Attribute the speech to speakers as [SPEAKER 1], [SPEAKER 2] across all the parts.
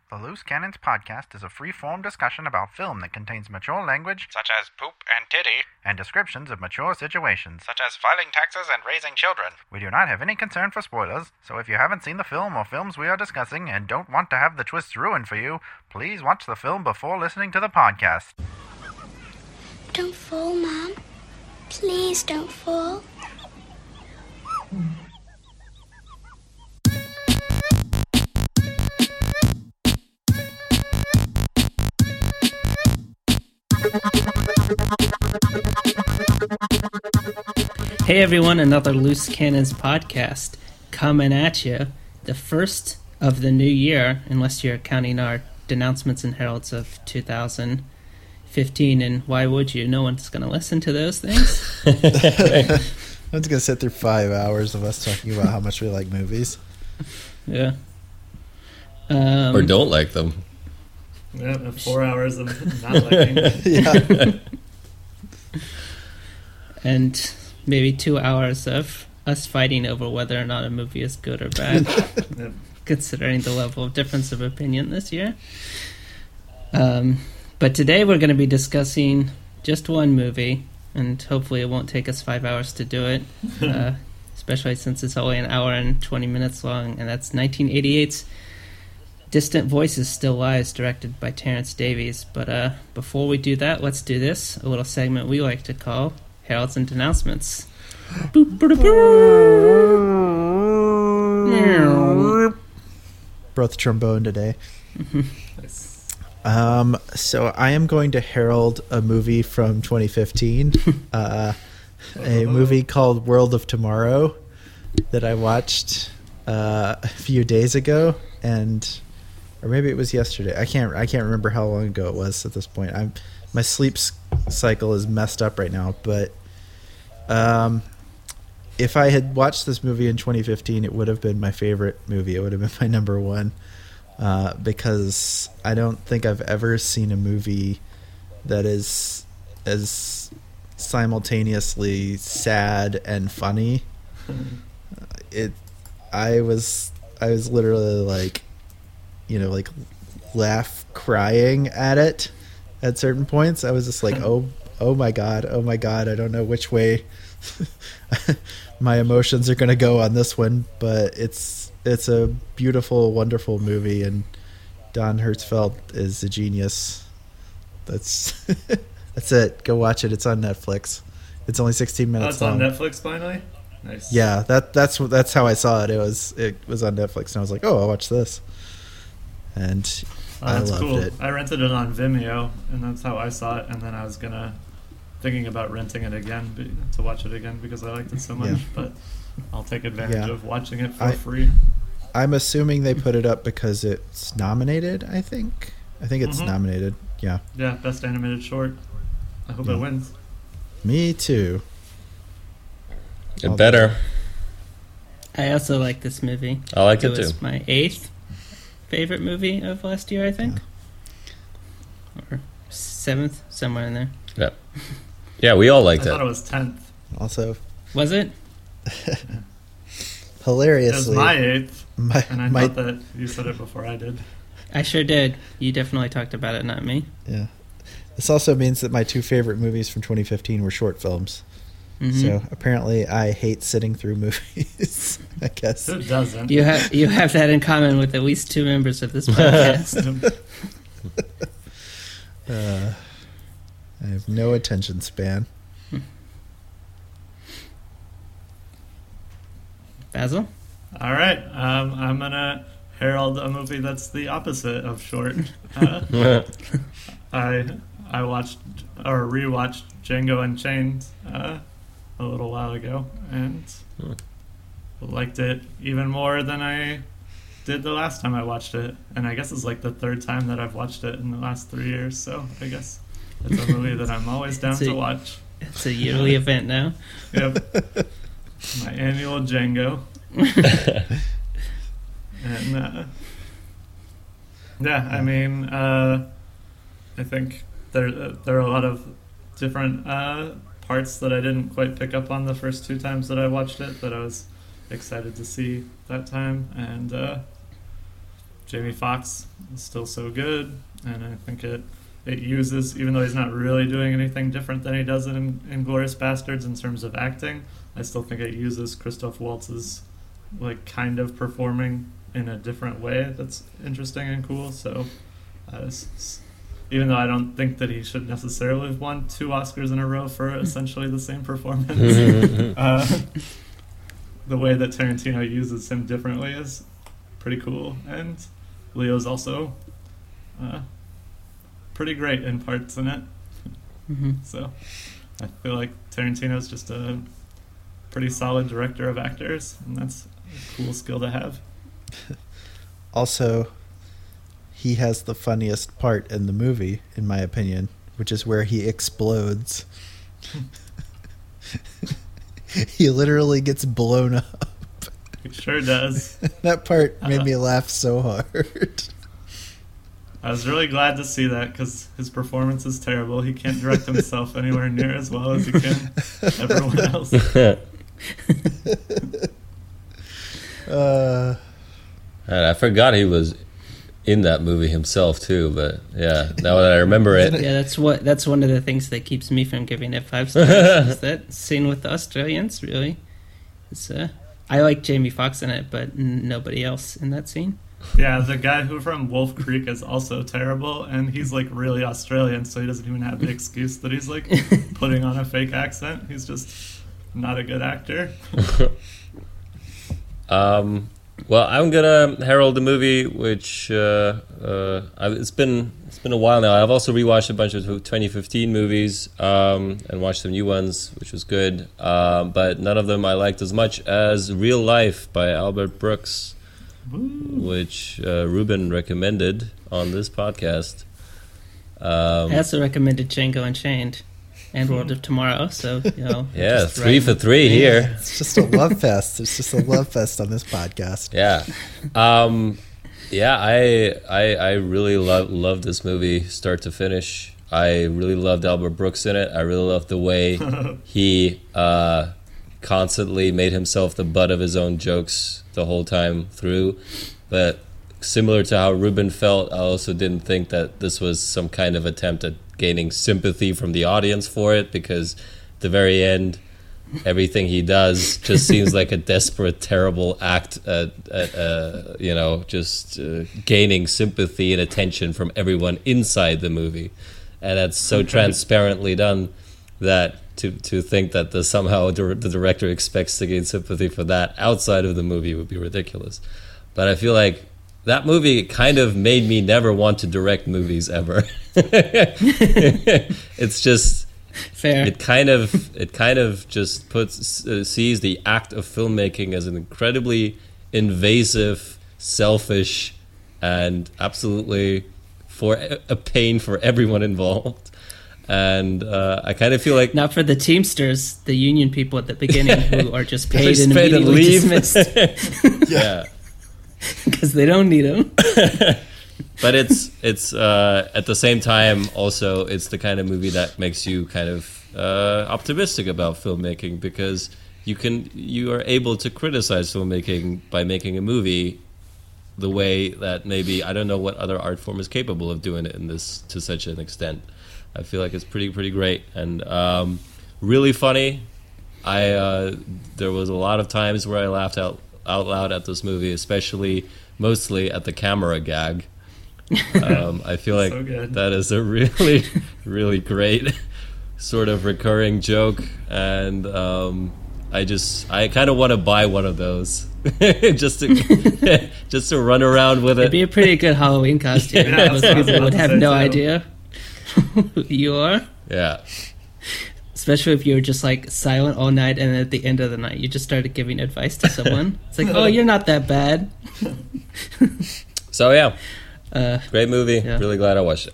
[SPEAKER 1] The Loose Cannons podcast is a free-form discussion about film that contains mature language,
[SPEAKER 2] such as poop and titty,
[SPEAKER 1] and descriptions of mature situations,
[SPEAKER 2] such as filing taxes and raising children.
[SPEAKER 1] We do not have any concern for spoilers, so if you haven't seen the film or films we are discussing and don't want to have the twists ruined for you, please watch the film before listening to the podcast.
[SPEAKER 3] Don't fall, Mom. Please don't fall.
[SPEAKER 4] Hey everyone, another Loose Cannons podcast coming at you. The first of the new year, unless you're counting our denouncements and heralds of 2015, and why would you? No one's going to listen to those things.
[SPEAKER 5] I'm just going to sit through 5 hours of us talking about how much we like movies.
[SPEAKER 4] Yeah.
[SPEAKER 6] Or don't like them.
[SPEAKER 7] Yeah, 4 hours of not liking.
[SPEAKER 5] Yeah.
[SPEAKER 4] And maybe 2 hours of us fighting over whether or not a movie is good or bad,
[SPEAKER 7] Yep.
[SPEAKER 4] considering the level of difference of opinion this year. But today we're going to be discussing just one movie, and hopefully it won't take us 5 hours to do it, especially since it's only an hour and 20 minutes long, and that's 1988's Distant Voices Still Lies, directed by Terrence Davies. But before we do that, let's do this, a little segment we like to call Heralds and Denouncements.
[SPEAKER 5] Brought the trombone today.
[SPEAKER 7] Nice.
[SPEAKER 5] So I am going to herald a movie from 2015, a movie called World of Tomorrow that I watched a few days ago, or maybe it was yesterday. I can't remember how long ago it was at this point. My sleep cycle is messed up right now, but if I had watched this movie in 2015, it would have been my favorite movie. It would have been my number one, because I don't think I've ever seen a movie that is as simultaneously sad and funny. I was literally like laugh crying at it at certain points. I was just like, oh my god, I don't know which way my emotions are going to go on this one, but it's a beautiful, wonderful movie, and Don Hertzfeldt is a genius. That's it. Go watch it. It's on Netflix. It's only 16 minutes long.
[SPEAKER 7] It's on Netflix finally? Nice.
[SPEAKER 5] Yeah, that's how I saw it. It was on Netflix, and I was like, oh, I'll watch this. And I
[SPEAKER 7] That's
[SPEAKER 5] loved
[SPEAKER 7] cool.
[SPEAKER 5] it.
[SPEAKER 7] I rented it on Vimeo, and that's how I saw it, and then I was thinking about renting it again to watch it again because I liked it so much,
[SPEAKER 5] Yeah.
[SPEAKER 7] but I'll take advantage
[SPEAKER 5] Yeah.
[SPEAKER 7] of watching it for free.
[SPEAKER 5] I'm assuming they put it up because it's nominated, I think it's nominated. Yeah.
[SPEAKER 7] Yeah, Best Animated Short. I hope it wins.
[SPEAKER 5] Me too.
[SPEAKER 6] It better.
[SPEAKER 4] I also like this movie.
[SPEAKER 6] I like it
[SPEAKER 4] It was
[SPEAKER 6] too.
[SPEAKER 4] my 8th favorite movie of last year, I think. Or 7th, somewhere in there.
[SPEAKER 6] Yeah. Yeah, we all
[SPEAKER 7] I
[SPEAKER 6] liked
[SPEAKER 7] thought it
[SPEAKER 6] it.
[SPEAKER 7] was 10th.
[SPEAKER 5] Also,
[SPEAKER 4] Was it?
[SPEAKER 7] It
[SPEAKER 5] hilariously,
[SPEAKER 7] was my 8th, and I
[SPEAKER 5] my
[SPEAKER 7] thought that you said it before I did.
[SPEAKER 4] I sure did. You definitely talked about it, not me.
[SPEAKER 5] yeah. This also means that my two favorite movies from 2015 were short films.
[SPEAKER 4] Mhm.
[SPEAKER 5] So apparently, I hate sitting through movies. I guess.
[SPEAKER 7] Who doesn't?
[SPEAKER 4] You have that in common with at least 2 members of this podcast.
[SPEAKER 5] I have no attention span.
[SPEAKER 4] Basil?
[SPEAKER 7] All right, I'm gonna herald a movie that's the opposite of short. I watched or rewatched Django Unchained a little while ago, and liked it even more than I did the last time I watched it. And I guess it's like the third time that I've watched it in the last 3 years. So I guess it's a movie that I'm always down to watch.
[SPEAKER 4] It's a yearly event now.
[SPEAKER 7] Yep. My annual Django. And yeah, I mean, I think there are a lot of different parts that I didn't quite pick up on the first 2 times that I watched it that I was excited to see that time. And Jamie Foxx is still so good, and I think it uses, even though he's not really doing anything different than he does in Inglourious Bastards in terms of acting, I still think it uses Christoph Waltz's like kind of performing in a different way that's interesting and cool. So even though I don't think that he should necessarily have won 2 Oscars in a row for essentially the same performance, the way that Tarantino uses him differently is pretty cool. And Leo's also pretty great in parts in it. So I feel like Tarantino's just a pretty solid director of actors, and that's a cool skill to have.
[SPEAKER 5] Also, he has the funniest part in the movie, in my opinion, which is where he explodes. He literally gets blown up.
[SPEAKER 7] He sure does.
[SPEAKER 5] That part made me laugh so hard.
[SPEAKER 7] I was really glad to see that, because his performance is terrible. He can't direct himself anywhere near as well as he can everyone else.
[SPEAKER 6] I forgot he was in that movie himself too, but yeah, now that I remember it.
[SPEAKER 4] Yeah, that's one of the things that keeps me from giving it 5 stars. Is that scene with the Australians, really? It's I like Jamie Foxx in it, but nobody else in that scene.
[SPEAKER 7] Yeah, the guy who from Wolf Creek is also terrible, and he's like really Australian, so he doesn't even have the excuse that he's like putting on a fake accent. He's just not a good actor.
[SPEAKER 6] Well, I'm gonna herald the movie, which it's been a while now. I've also rewatched a bunch of 2015 movies and watched some new ones, which was good. But none of them I liked as much as Real Life by Albert Brooks, which Ruben recommended on this podcast.
[SPEAKER 4] I also recommended Django Unchained and World of Tomorrow, so, you know.
[SPEAKER 6] Yeah, 3 for 3 here.
[SPEAKER 5] It's just a love fest. It's just a love fest on this podcast.
[SPEAKER 6] Yeah. I really love this movie, start to finish. I really loved Albert Brooks in it. I really loved the way he constantly made himself the butt of his own jokes the whole time through. But similar to how Ruben felt, I also didn't think that this was some kind of attempt at gaining sympathy from the audience for it, because at the very end, everything he does just seems like a desperate, terrible act at gaining sympathy and attention from everyone inside the movie. And that's so transparently done that to think that somehow the director expects to gain sympathy for that outside of the movie would be ridiculous. But I feel like that movie kind of made me never want to direct movies ever. It's just
[SPEAKER 4] fair.
[SPEAKER 6] It kind of just sees the act of filmmaking as an incredibly invasive, selfish, and absolutely for a pain for everyone involved. And I kind of feel like
[SPEAKER 4] not for the Teamsters, the union people at the beginning who are just paid and immediately dismissed.
[SPEAKER 6] Yeah.
[SPEAKER 4] Because they don't need them.
[SPEAKER 6] But it's at the same time also it's the kind of movie that makes you kind of optimistic about filmmaking, because you are able to criticize filmmaking by making a movie the way that maybe I don't know what other art form is capable of doing it in this to such an extent. I feel like it's pretty great and really funny. There was a lot of times where I laughed out loud at this movie, mostly at the camera gag. I feel like that is a really, really great sort of recurring joke, and I kind of want to buy one of those just to run around with it.
[SPEAKER 4] It'd be a pretty good Halloween costume.
[SPEAKER 7] Yeah,
[SPEAKER 4] most people would have no idea who you are.
[SPEAKER 6] Yeah.
[SPEAKER 4] Especially if you were just like silent all night, and at the end of the night you just started giving advice to someone. It's like, oh, you're not that bad.
[SPEAKER 6] So yeah, great movie.
[SPEAKER 4] Yeah.
[SPEAKER 6] Really glad I watched it.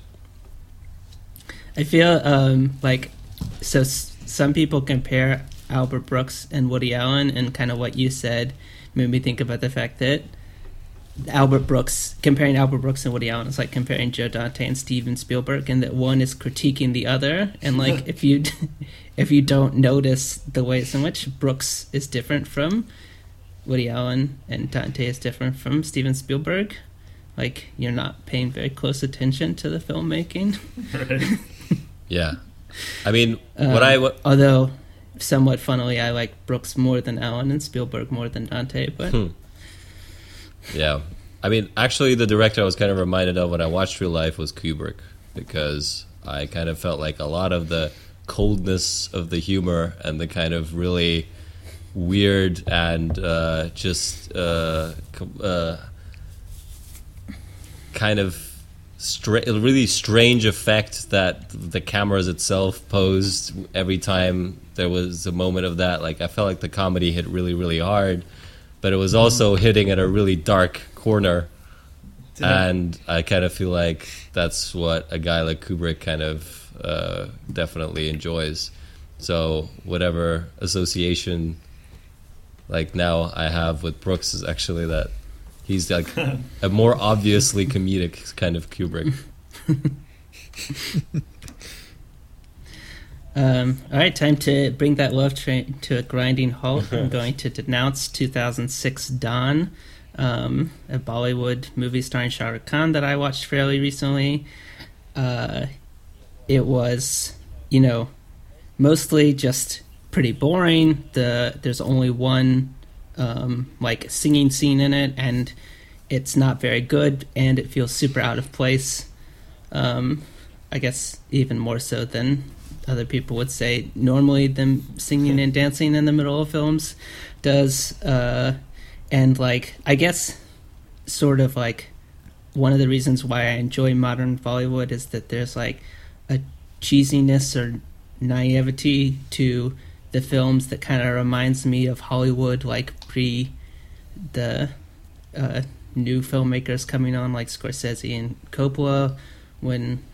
[SPEAKER 4] I feel so some people compare Albert Brooks and Woody Allen, and kind of what you said made me think about the fact that comparing Albert Brooks and Woody Allen is like comparing Joe Dante and Steven Spielberg, and that one is critiquing the other. And like if you don't notice the ways in which Brooks is different from Woody Allen and Dante is different from Steven Spielberg, like you're not paying very close attention to the filmmaking.
[SPEAKER 7] Right.
[SPEAKER 6] Yeah. I mean, what
[SPEAKER 4] although somewhat funnily, I like Brooks more than Allen and Spielberg more than Dante, but
[SPEAKER 6] yeah. I mean, actually, the director I was kind of reminded of when I watched Real Life was Kubrick, because I kind of felt like a lot of the coldness of the humor and the kind of really weird and kind of really strange effect that the cameras itself posed every time there was a moment of that. Like, I felt like the comedy hit really, really hard, but it was also hitting at a really dark corner. And I kind of feel like that's what a guy like Kubrick kind of definitely enjoys. So whatever association like now I have with Brooks is actually that he's like a more obviously comedic kind of Kubrick.
[SPEAKER 4] All right, time to bring that love train to a grinding halt. I'm going to denounce 2006 Dawn, a Bollywood movie starring Shah Rukh Khan that I watched fairly recently. It was, mostly just pretty boring. There's only one like singing scene in it, and it's not very good, and it feels super out of place. I guess even more so than other people would say normally them singing and dancing in the middle of films does. And like, I guess sort of like one of the reasons why I enjoy modern Bollywood is that there's like a cheesiness or naivety to the films that kind of reminds me of Hollywood, like pre the new filmmakers coming on, like Scorsese and Coppola, when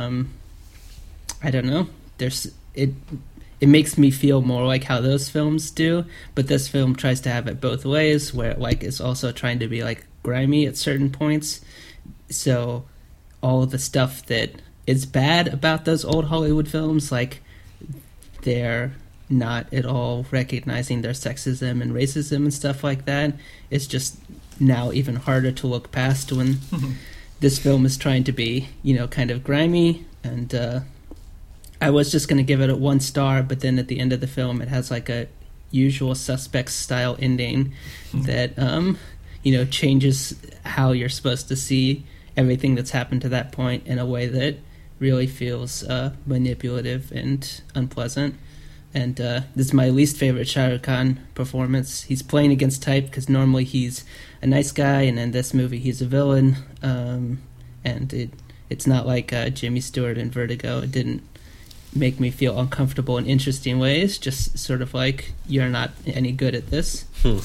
[SPEAKER 4] I don't know, it makes me feel more like how those films do, but this film tries to have it both ways, where like it's also trying to be like grimy at certain points. So all of the stuff that is bad about those old Hollywood films, like they're not at all recognizing their sexism and racism and stuff like that. It's just now even harder to look past when this film is trying to be, kind of grimy. And I was just going to give it a 1 star, but then at the end of the film, it has like a Usual Suspects style ending that, changes how you're supposed to see everything that's happened to that point in a way that really feels manipulative and unpleasant. And this is my least favorite Shah Rukh Khan performance. He's playing against type because normally he's a nice guy, and in this movie he's a villain. And it's not like Jimmy Stewart in Vertigo. It didn't make me feel uncomfortable in interesting ways, just sort of like, you're not any good at this.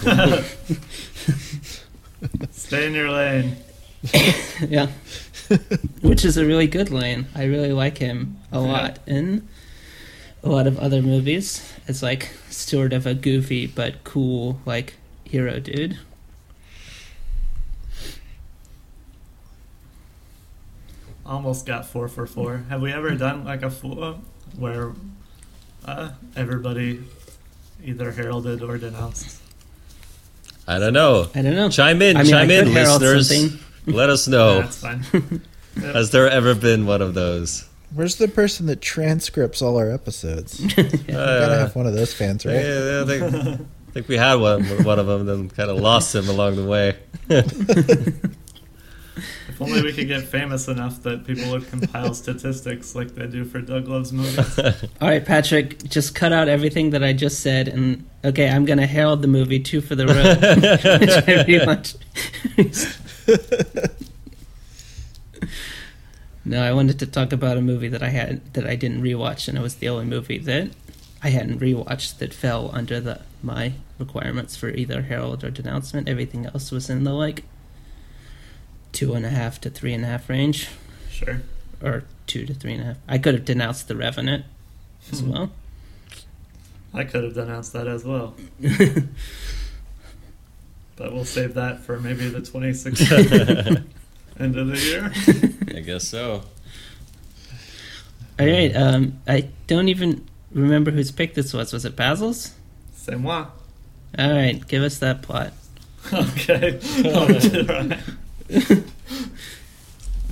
[SPEAKER 7] Stay in your lane.
[SPEAKER 4] Yeah. Which is a really good lane. I really like him a lot in a lot of other movies. It's like sort of a goofy but cool like hero dude.
[SPEAKER 7] Almost got 4 for 4. Have we ever done like a full where everybody either heralded or denounced?
[SPEAKER 6] I don't know. Chime in, listeners. Let us know.
[SPEAKER 7] That's fine.
[SPEAKER 6] Has there ever been one of those?
[SPEAKER 5] Where's the person that transcripts all our episodes? We gotta have one of those fans, right?
[SPEAKER 6] Yeah, I think we had one of them, then kind of lost him along the way.
[SPEAKER 7] If only we could get famous enough that people would compile statistics like they do for Doug Loves Movies.
[SPEAKER 4] All right, Patrick, just cut out everything that I just said, and okay, I'm going to herald the movie 2 for the Road, which I really watched. No, I wanted to talk about a movie that I didn't rewatch, and it was the only movie that I hadn't rewatched that fell under my requirements for either herald or denouncement. Everything else was in the like 2.5 to 3.5 range.
[SPEAKER 7] Sure.
[SPEAKER 4] Or 2 to 3.5. I could have denounced The Revenant as well.
[SPEAKER 7] I could have denounced that as well. But we'll save that for maybe the 26th end of the year.
[SPEAKER 6] I guess so.
[SPEAKER 4] All right. I don't even remember whose pick this was. Was it Basil's?
[SPEAKER 7] C'est moi.
[SPEAKER 4] All right. Give us that plot.
[SPEAKER 7] Okay. I'll try.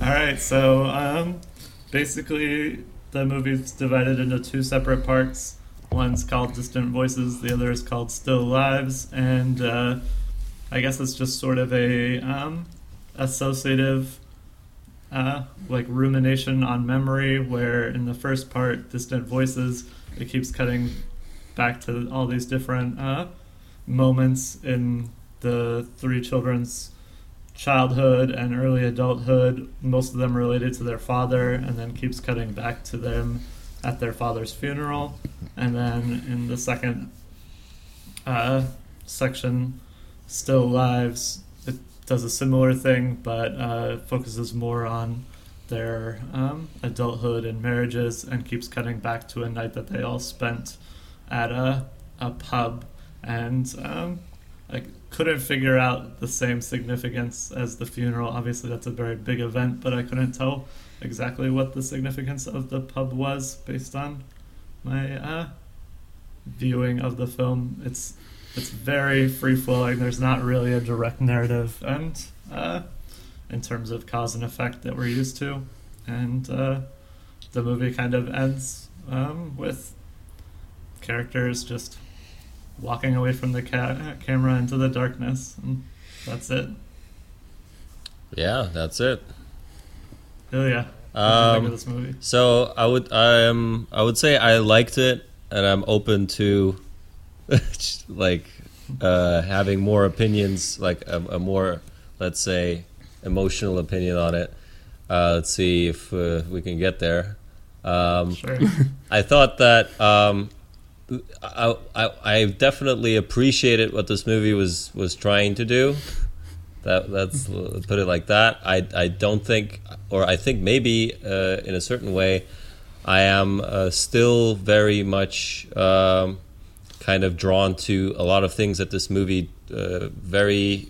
[SPEAKER 7] All right, so basically the movie's divided into two separate parts. One's called Distant Voices, the other is called Still Lives, and I guess it's just sort of a associative like rumination on memory, where in the first part, Distant Voices, it keeps cutting back to all these different moments in the three children's childhood and early adulthood, most of them related to their father, and then keeps cutting back to them at their father's funeral. And then in the second section, Still Lives, it does a similar thing, but focuses more on their adulthood and marriages, and keeps cutting back to a night that they all spent at a pub. And I couldn't figure out the same significance as the funeral. Obviously, that's a very big event, but I couldn't tell exactly what the significance of the pub was based on my viewing of the film. It's very free-flowing. There's not really a direct narrative, and in terms of cause and effect that we're used to. And the movie kind of ends with characters just walking away from the camera into the darkness, and that's it.
[SPEAKER 6] Yeah, that's it.
[SPEAKER 7] Oh yeah. What do you think of this movie?
[SPEAKER 6] So I would say I liked it, and I'm open to like having more opinions, like a more, let's say, emotional opinion on it. Let's see if we can get there.
[SPEAKER 7] Sure.
[SPEAKER 6] I thought that I definitely appreciated what this movie was trying to do. Let's put it like that. I don't think, or I think maybe in a certain way, I am still very much kind of drawn to a lot of things that this movie very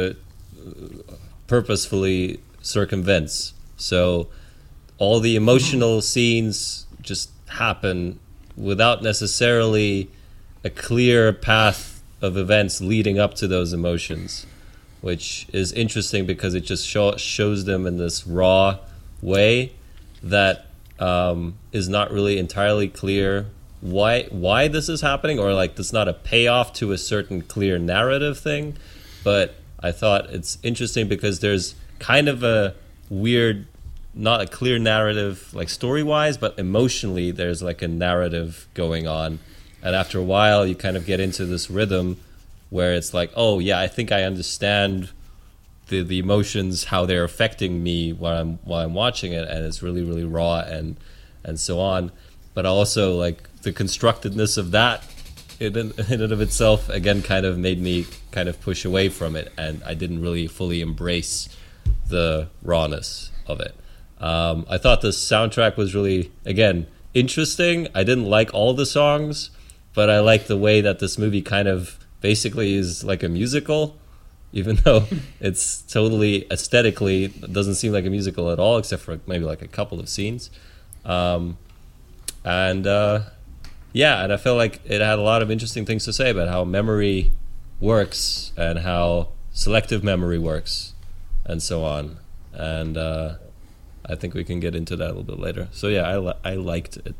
[SPEAKER 6] purposefully circumvents. So all the emotional scenes just happen without necessarily a clear path of events leading up to those emotions, which is interesting because it just shows them in this raw way that is not really entirely clear why this is happening, or like there's not a payoff to a certain clear narrative thing. But I thought it's interesting because there's kind of a weird, not a clear narrative like story-wise, but emotionally there's like a narrative going on. And after a while you kind of get into this rhythm where it's like, oh yeah, I think I understand the emotions, how they're affecting me while I'm watching it, and it's really, really raw and so on. But also like the constructedness of that in and of itself again kind of made me kind of push away from it, and I didn't really fully embrace the rawness of it. I thought the soundtrack was really, again, interesting. I didn't like all the songs, but I like the way that this movie kind of basically is like a musical, even though it's totally aesthetically doesn't seem like a musical at all, except for maybe like a couple of scenes. And I felt like it had a lot of interesting things to say about how memory works and how selective memory works and so on. And I think we can get into that a little bit later. So yeah, I liked it.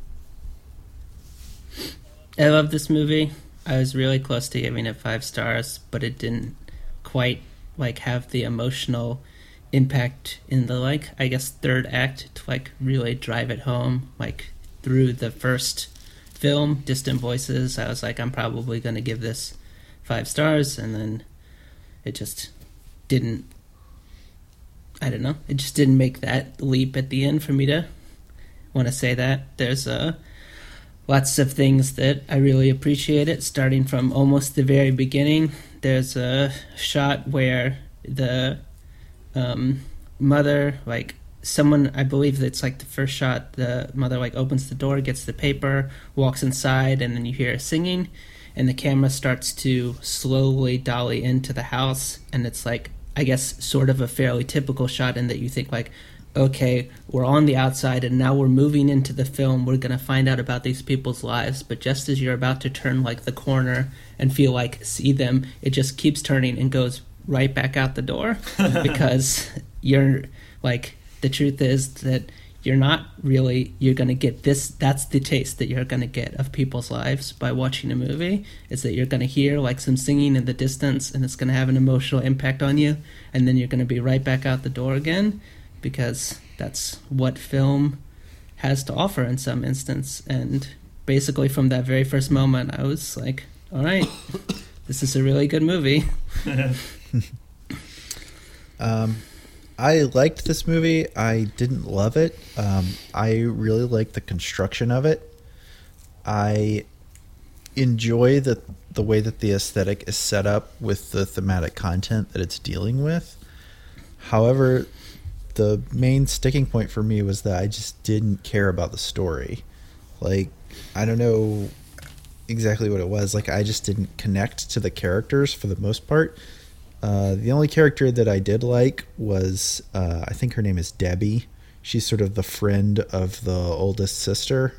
[SPEAKER 4] I love this movie. I was really close to giving it 5 stars, but it didn't quite like have the emotional impact in the like, I guess, third act to like really drive it home. Like through the first film, Distant Voices, I was like, I'm probably going to give this 5 stars, and then it just didn't. I don't know. It just didn't make that leap at the end for me to want to say that. There's lots of things that I really appreciate it, starting from almost the very beginning. There's a shot where the mother, like someone, I believe that's like the first shot, the mother like opens the door, gets the paper, walks inside, and then you hear her singing, and the camera starts to slowly dolly into the house, and it's like, I guess, sort of a fairly typical shot in that you think like, okay, we're on the outside and now we're moving into the film. We're going to find out about these people's lives. But just as you're about to turn like the corner and feel like see them, it just keeps turning and goes right back out the door because you're like the truth is that you're going to get this. That's the taste that you're going to get of people's lives by watching a movie, is that you're going to hear like some singing in the distance, and it's going to have an emotional impact on you, and then you're going to be right back out the door again, because that's what film has to offer in some instance. And basically from that very first moment, I was like, all right, this is a really good movie.
[SPEAKER 5] I liked this movie. I didn't love it. I really liked the construction of it. I enjoy the way that the aesthetic is set up with the thematic content that it's dealing with. However, the main sticking point for me was that I just didn't care about the story. Like, I don't know exactly what it was. Like, I just didn't connect to the characters for the most part. The only character that I did like was, I think her name is Debbie. She's sort of the friend of the oldest sister.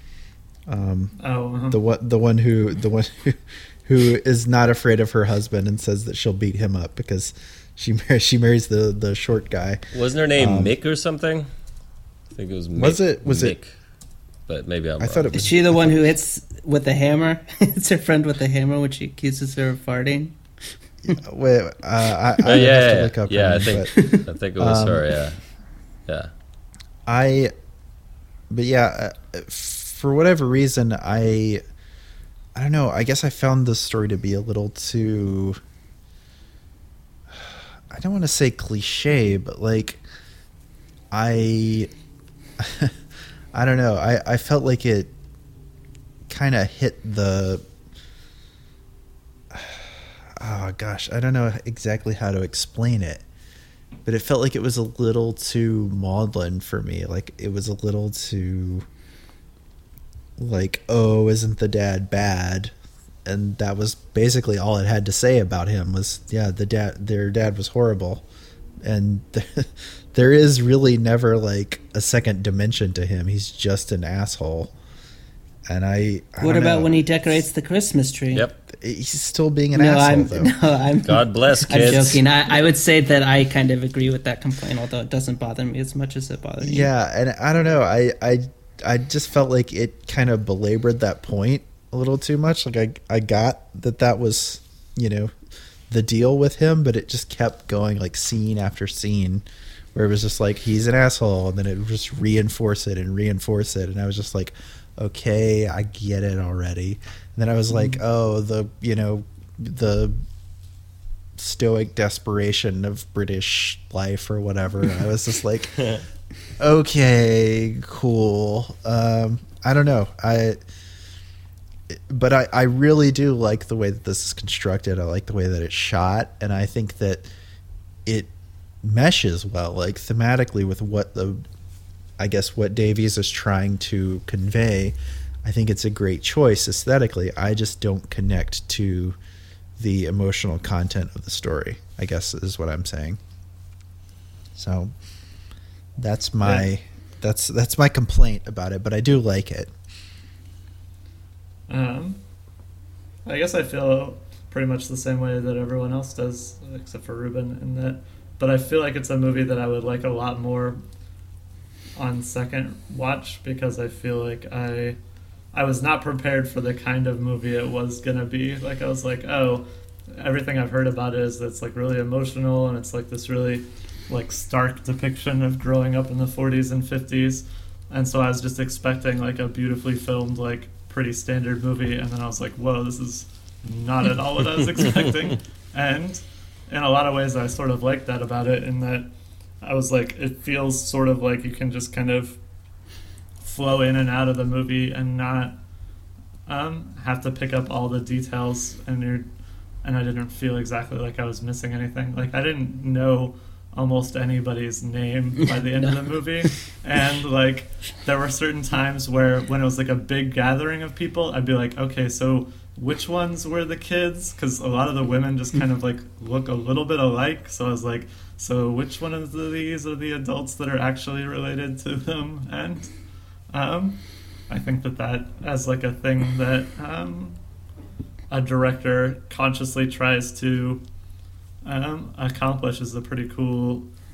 [SPEAKER 5] The one who is not afraid of her husband and says that she'll beat him up because she marries the short guy.
[SPEAKER 6] Wasn't her name Mick or something? I think it was Mick. Was it? But maybe I'm wrong.
[SPEAKER 5] Thought it was.
[SPEAKER 4] Is she the one who hits with the hammer? It's her friend with the hammer when she accuses her of farting.
[SPEAKER 5] Wait, I have to look up.
[SPEAKER 6] I think it was her. Yeah. For whatever reason, I don't know. I guess I found the story to be a little too. I don't want to say cliche, but like, I don't know. I felt like it kind of hit the. Oh gosh, I don't know exactly how to explain it, but it felt like it was a little too maudlin for me. Like, it was a little too like, oh, isn't the dad bad? And that was basically all it had to say about him was, yeah, their dad was horrible. And there is really never like a second dimension to him. He's just an asshole. And I
[SPEAKER 4] what about when he decorates the Christmas tree?
[SPEAKER 6] Yep.
[SPEAKER 5] He's still being an asshole, though.
[SPEAKER 6] God bless, kids.
[SPEAKER 4] I'm joking. I would say that I kind of agree with that complaint, although it doesn't bother me as much as it bothers you.
[SPEAKER 5] Yeah, and I don't know. I just felt like it kind of belabored that point a little too much. Like, I got that was, the deal with him, but it just kept going, like, scene after scene, where it was just like, he's an asshole, and then it would just reinforce it, and I was just like, okay, I get it already. And then I was like, oh, the stoic desperation of British life or whatever. And I was just like, okay, cool. I don't know. But I really do like the way that this is constructed. I like the way that it's shot, and I think that it meshes well, like thematically, with what Davies is trying to convey. I think it's a great choice aesthetically. I just don't connect to the emotional content of the story, I guess is what I'm saying. So that's my complaint about it, but I do like it.
[SPEAKER 7] I guess I feel pretty much the same way that everyone else does, except for Ruben, in that. But I feel like it's a movie that I would like a lot more on second watch, because I feel like I was not prepared for the kind of movie it was gonna be. Like, I was like, oh, everything I've heard about it is that it's like really emotional, and it's like this really like stark depiction of growing up in the 40s and 50s, and so I was just expecting like a beautifully filmed, like pretty standard movie, and then I was like, whoa, this is not at all what I was expecting. And in a lot of ways I sort of like that about it, in that I was like, it feels sort of like you can just kind of flow in and out of the movie and not have to pick up all the details, and I didn't feel exactly like I was missing anything. Like, I didn't know almost anybody's name by the end of the movie, and like there were certain times where when it was like a big gathering of people, I'd be like, okay, so which ones were the kids? Because a lot of the women just kind of like look a little bit alike, so I was like, so which one of these are the adults that are actually related to them? And I think that as like a thing that a director consciously tries to accomplish is a pretty cool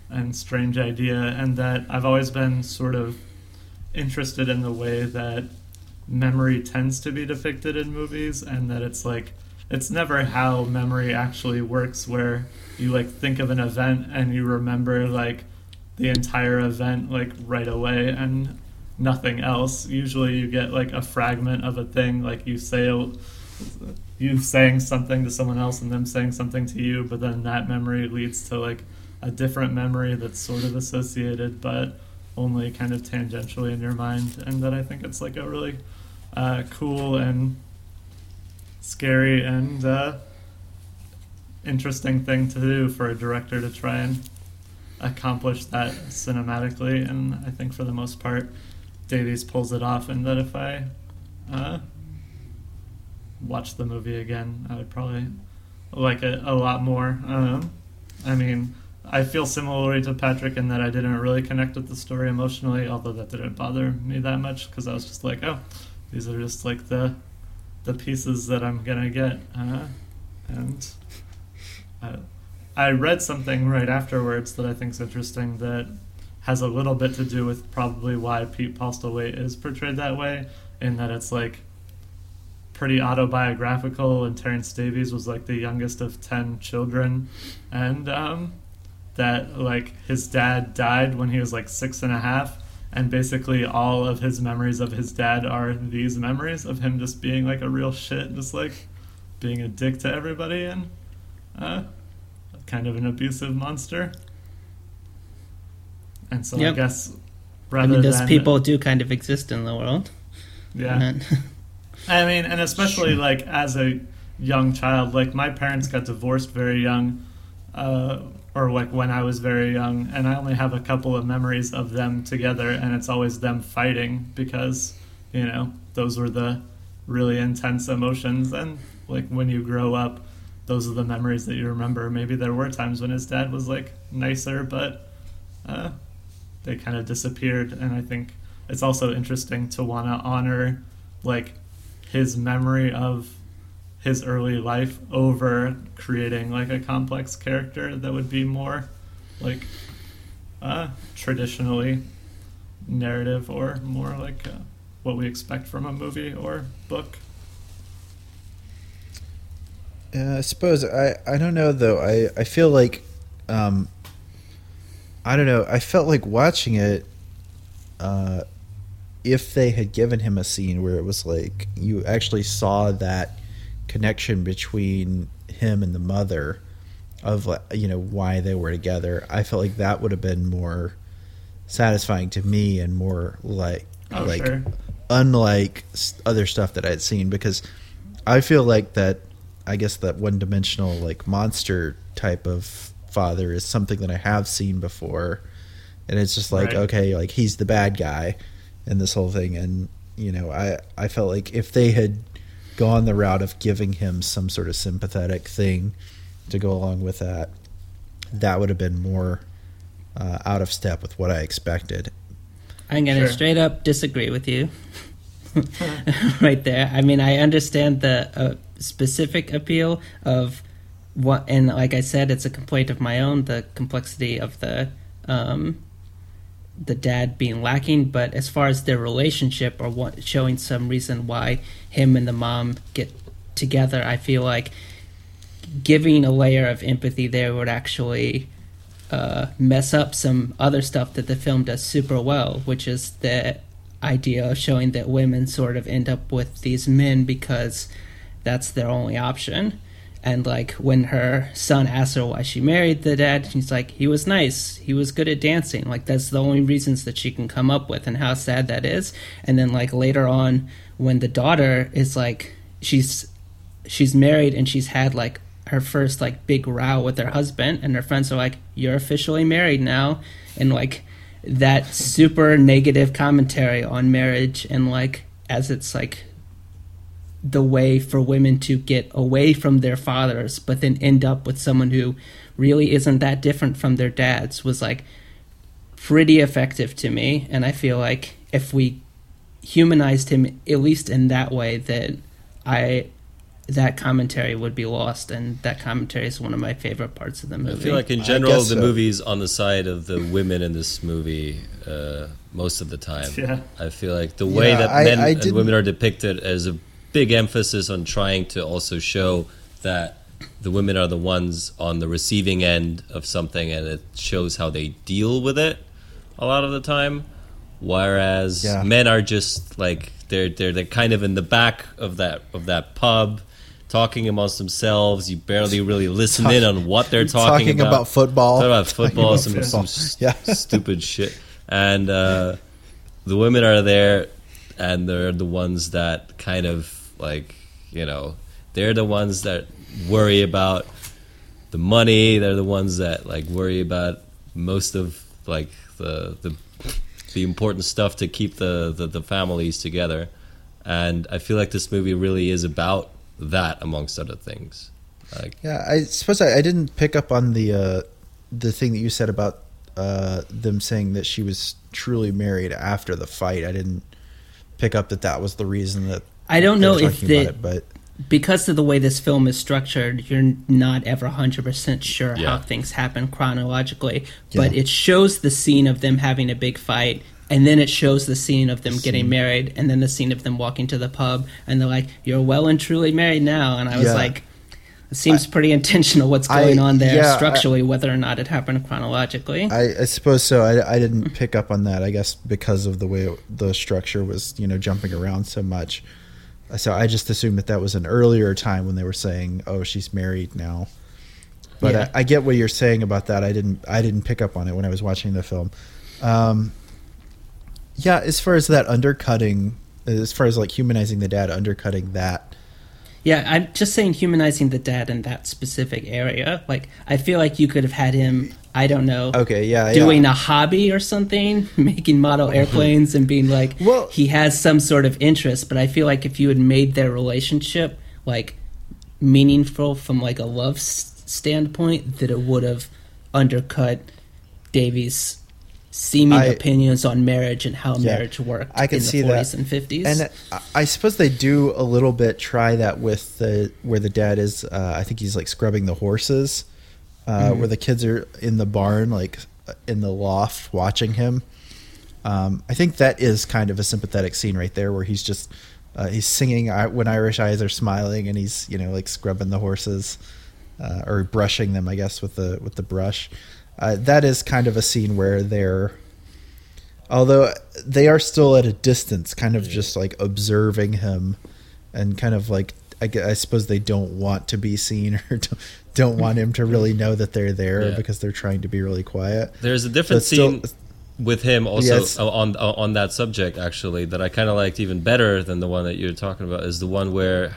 [SPEAKER 7] and strange idea, and that I've always been sort of interested in the way that memory tends to be depicted in movies, and that it's like it's never how memory actually works, where you like think of an event and you remember like the entire event like right away and nothing else. Usually you get like a fragment of a thing, like you saying something to someone else and them saying something to you, but then that memory leads to like a different memory that's sort of associated but only kind of tangentially in your mind. And that I think it's like a really cool and scary and interesting thing to do for a director to try and accomplish that cinematically. And I think for the most part Davies pulls it off, and that if I watch the movie again, I would probably like it a lot more. I mean, I feel similarly to Patrick in that I didn't really connect with the story emotionally, although that didn't bother me that much, because I was just like, oh, these are just like the pieces that I'm gonna get. And I read something right afterwards that I think is interesting, that has a little bit to do with probably why Pete Postlethwaite is portrayed that way, in that it's like pretty autobiographical, and Terrence Davies was like the youngest of 10 children, and that like his dad died when he was like 6.5, and basically all of his memories of his dad are these memories of him just being like a real shit, just like being a dick to everybody, and kind of an abusive monster. And so
[SPEAKER 4] Yep.
[SPEAKER 7] I guess
[SPEAKER 4] I mean, those people do kind of exist in the world.
[SPEAKER 7] Yeah.
[SPEAKER 4] And-
[SPEAKER 7] I mean, and especially like as a young child, like my parents got divorced very young, or like when I was very young, and I only have a couple of memories of them together, and it's always them fighting, because, you know, those were the really intense emotions, and like when you grow up, those are the memories that you remember. Maybe there were times when his dad was like nicer, but they kind of disappeared, and I think it's also interesting to want to honor like his memory of his early life over creating like a complex character that would be more like traditionally narrative, or more like what we expect from a movie or book.
[SPEAKER 5] I suppose I don't know though. I feel like I don't know. I felt like watching it. If they had given him a scene where it was like you actually saw that connection between him and the mother, of you know why they were together, I felt like that would have been more satisfying to me, and more like
[SPEAKER 7] Sure.
[SPEAKER 5] unlike other stuff that I'd seen, because I feel like that. I guess that one-dimensional like monster type of father is something that I have seen before, and it's just like,
[SPEAKER 7] Right.
[SPEAKER 5] okay, like he's the bad guy in this whole thing. And you know, I felt like if they had gone the route of giving him some sort of sympathetic thing to go along with that, that would have been more out of step with what I expected.
[SPEAKER 4] I'm going to
[SPEAKER 7] Sure.
[SPEAKER 4] straight up disagree with you right there. I mean, I understand the specific appeal of what, and like I said, it's a complaint of my own, the complexity of the dad being lacking. But as far as their relationship, or showing some reason why him and the mom get together, I feel like giving a layer of empathy there would actually mess up some other stuff that the film does super well, which is the idea of showing that women sort of end up with these men because that's their only option. And like when her son asks her why she married the dad, she's like, he was nice, he was good at dancing. Like that's the only reasons that she can come up with, and how sad that is. And then like later on, when the daughter is like, she's married and she's had like her first like big row with her husband, and her friends are like, you're officially married now. And like that super negative commentary on marriage, and like as it's like the way for women to get away from their fathers but then end up with someone who really isn't that different from their dads, was like pretty effective to me. And I feel like if we humanized him at least in that way, that I that commentary would be lost, and that commentary is one of my favorite parts of the
[SPEAKER 6] I
[SPEAKER 4] movie.
[SPEAKER 6] feel like in general
[SPEAKER 5] guess
[SPEAKER 6] the
[SPEAKER 5] so.
[SPEAKER 6] movie's on the side of the women in this movie most of the time.
[SPEAKER 7] Yeah.
[SPEAKER 6] I feel like the way
[SPEAKER 5] Yeah,
[SPEAKER 6] that
[SPEAKER 5] I
[SPEAKER 6] men and
[SPEAKER 5] didn't-
[SPEAKER 6] women are depicted as a big emphasis on trying to also show that the women are the ones on the receiving end of something, and it shows how they deal with it a lot of the time. Whereas
[SPEAKER 5] Yeah.
[SPEAKER 6] men are just like they're kind of in the back of that pub, talking amongst themselves. You barely really listen in on what they're talking
[SPEAKER 5] about football.
[SPEAKER 6] Talking about football,
[SPEAKER 5] about
[SPEAKER 6] some
[SPEAKER 5] football. Yeah.
[SPEAKER 6] stupid shit. And the women are there, and they're the ones that kind of like, they're the ones that worry about the money. They're the ones that like worry about most of like the important stuff to keep the families together. And I feel like this movie really is about that, amongst other things. Like,
[SPEAKER 5] Yeah, I suppose I didn't pick up on the thing that you said about them saying that she was truly married after the fight. I didn't pick up that was the reason that
[SPEAKER 4] I don't
[SPEAKER 5] they
[SPEAKER 4] know
[SPEAKER 5] were
[SPEAKER 4] if
[SPEAKER 5] talking about
[SPEAKER 4] the,
[SPEAKER 5] it, but
[SPEAKER 4] because of the way this film is structured, you're not ever 100% sure
[SPEAKER 6] Yeah.
[SPEAKER 4] how things happen chronologically. But
[SPEAKER 5] Yeah.
[SPEAKER 4] it shows the scene of them having a big fight, and then it shows the scene of them getting married, and then the scene of them walking to the pub, and they're like, "You're well and truly married now." And I was
[SPEAKER 5] Yeah.
[SPEAKER 4] like, it seems pretty intentional what's going on there
[SPEAKER 5] yeah,
[SPEAKER 4] structurally, whether or not it happened chronologically.
[SPEAKER 5] I suppose so. I didn't pick up on that, I guess, because of the way the structure was, jumping around so much. So I just assumed that was an earlier time when they were saying, "Oh, she's married now." But
[SPEAKER 4] Yeah.
[SPEAKER 5] I get what you're saying about that. I didn't pick up on it when I was watching the film. Yeah, as far as that undercutting, as far as like humanizing the dad, undercutting that.
[SPEAKER 4] Yeah, I'm just saying humanizing the dad in that specific area. Like, I feel like you could have had him, I don't know,
[SPEAKER 5] Okay, yeah,
[SPEAKER 4] doing
[SPEAKER 5] yeah.
[SPEAKER 4] a hobby or something, making model airplanes and being like,
[SPEAKER 5] Well-
[SPEAKER 4] he has some sort of interest. But I feel like if you had made their relationship, like, meaningful from, like, a love standpoint, that it would have undercut Davies' seeming opinions on marriage and how
[SPEAKER 5] Yeah,
[SPEAKER 4] marriage worked
[SPEAKER 5] I can
[SPEAKER 4] in the
[SPEAKER 5] see
[SPEAKER 4] 40s
[SPEAKER 5] that.
[SPEAKER 4] and 50s.
[SPEAKER 5] And I suppose they do a little bit try that with where the dad is. I think he's like scrubbing the horses, where the kids are in the barn, like in the loft, watching him. I think that is kind of a sympathetic scene right there, where he's just he's singing "When Irish Eyes Are Smiling," and he's like scrubbing the horses or brushing them, I guess, with the brush. That is kind of a scene where although they are still at a distance, kind of just like observing him, and kind of like I suppose they don't want to be seen or don't want him to really know that they're there
[SPEAKER 6] Yeah.
[SPEAKER 5] because they're trying to be really quiet.
[SPEAKER 6] there's a different
[SPEAKER 5] So it's
[SPEAKER 6] scene
[SPEAKER 5] still-
[SPEAKER 6] with him also
[SPEAKER 5] Yes.
[SPEAKER 6] on that subject, actually, that I kind of liked even better than the one that you're talking about, is the one where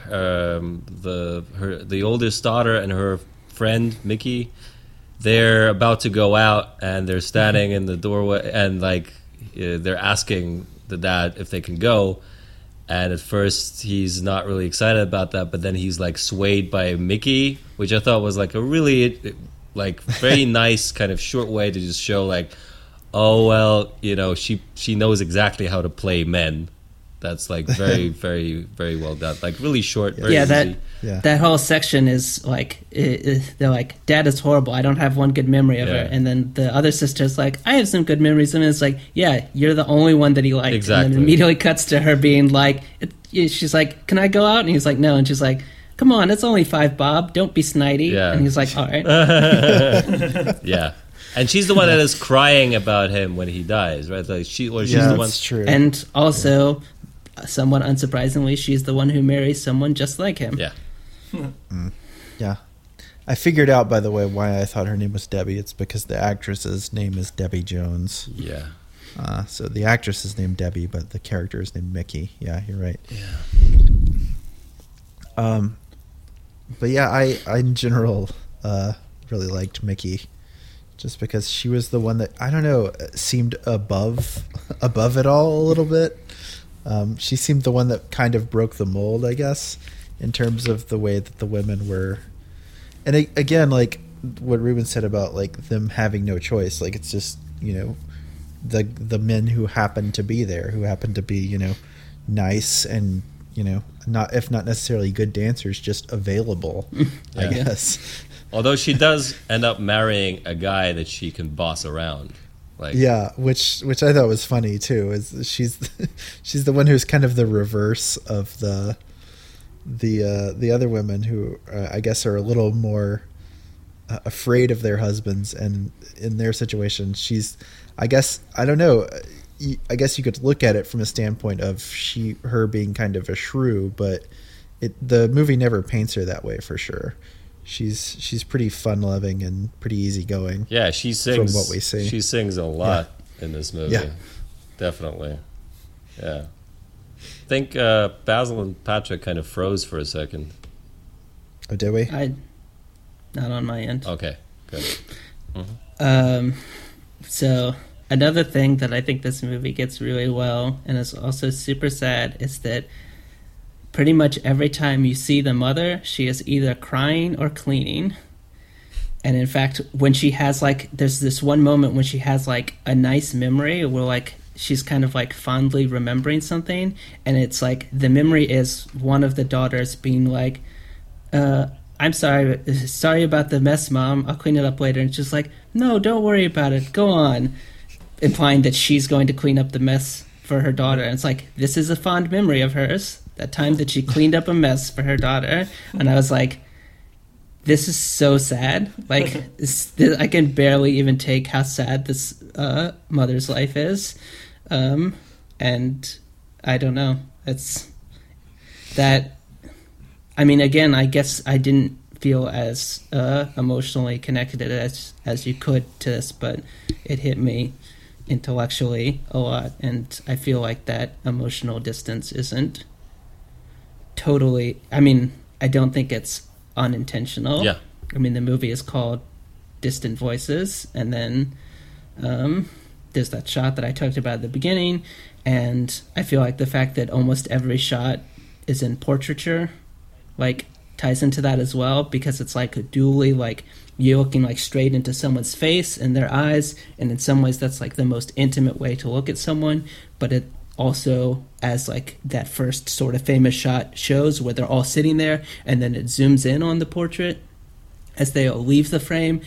[SPEAKER 6] the oldest daughter and her friend Mickey, they're about to go out, and they're standing in the doorway, and like they're asking the dad if they can go. And at first he's not really excited about that, but then he's like swayed by Mickey, which I thought was like a really like very nice kind of short way to just show like, oh well, she knows exactly how to play men. That's like very very very well done. Like really short, very easy.
[SPEAKER 4] That whole section is like they're like, "Dad is horrible. I don't have one good memory of her." And then the other sister's like, "I have some good memories." And it's like, "Yeah, you're the only one that he liked."
[SPEAKER 6] Exactly.
[SPEAKER 4] And then immediately cuts to her being like, she's like, "Can I go out?" And he's like, "No." And she's like, "Come on, it's only $5, Bob. Don't be snidey."
[SPEAKER 6] Yeah.
[SPEAKER 4] And he's like, "All right."
[SPEAKER 6] Yeah. And she's the one that is crying about him when he dies, right? Like she's the one.
[SPEAKER 5] That's true.
[SPEAKER 4] And also, somewhat unsurprisingly, she's the one who marries someone just like him.
[SPEAKER 6] Yeah.
[SPEAKER 5] Yeah. I figured out, by the way, why I thought her name was Debbie. It's because the actress's name is Debbie Jones.
[SPEAKER 6] Yeah.
[SPEAKER 5] So the actress is named Debbie, but the character is named Mickey. Yeah, you're right.
[SPEAKER 6] Yeah.
[SPEAKER 5] But yeah, I in general really liked Mickey, just because she was the one that, I don't know, seemed above it all a little bit. She seemed the one that kind of broke the mold, I guess, in terms of the way that the women were. And again, like what Ruben said about like them having no choice, like it's just, the men who happen to be there, who happen to be, nice and not if not necessarily good dancers, just available. I guess.
[SPEAKER 6] Although she does end up marrying a guy that she can boss around. Like,
[SPEAKER 5] yeah, which I thought was funny too. Is she's the one who's kind of the reverse of the other women who I guess are a little more afraid of their husbands, and in their situation, I guess I don't know. I guess you could look at it from a standpoint of her being kind of a shrew, but the movie never paints her that way for sure. She's pretty fun loving and pretty easygoing.
[SPEAKER 6] Yeah, she sings.
[SPEAKER 5] From what we see,
[SPEAKER 6] she sings a lot in this movie. Yeah, definitely. Yeah, I think Basil and Patrick kind of froze for a second.
[SPEAKER 5] Oh, did we?
[SPEAKER 4] Not on my end.
[SPEAKER 6] Okay, good.
[SPEAKER 4] So another thing that I think this movie gets really well, and is also super sad, is that pretty much every time you see the mother, she is either crying or cleaning. And in fact, when she has there's this one moment when she has a nice memory where she's kind of fondly remembering something, and it's the memory is one of the daughters being I'm sorry about the mess, Mom, I'll clean it up later. And she's no, don't worry about it, go on, implying that she's going to clean up the mess for her daughter. And it's this is a fond memory of hers, that time that she cleaned up a mess for her daughter. And I was this is so sad. I can barely even take how sad this mother's life is. And I don't know. It's that. I mean, again, I guess I didn't feel as emotionally connected as you could to this, but it hit me intellectually a lot, and I feel that emotional distance isn't totally. I mean, I don't think it's unintentional.
[SPEAKER 6] Yeah.
[SPEAKER 4] I mean, the movie is called Distant Voices, and then there's that shot that I talked about at the beginning, and I feel the fact that almost every shot is in portraiture ties into that as well, because it's a dually you're looking straight into someone's face and their eyes, and in some ways that's the most intimate way to look at someone, but it also, as that first sort of famous shot shows, where they're all sitting there and then it zooms in on the portrait as they all leave the frame,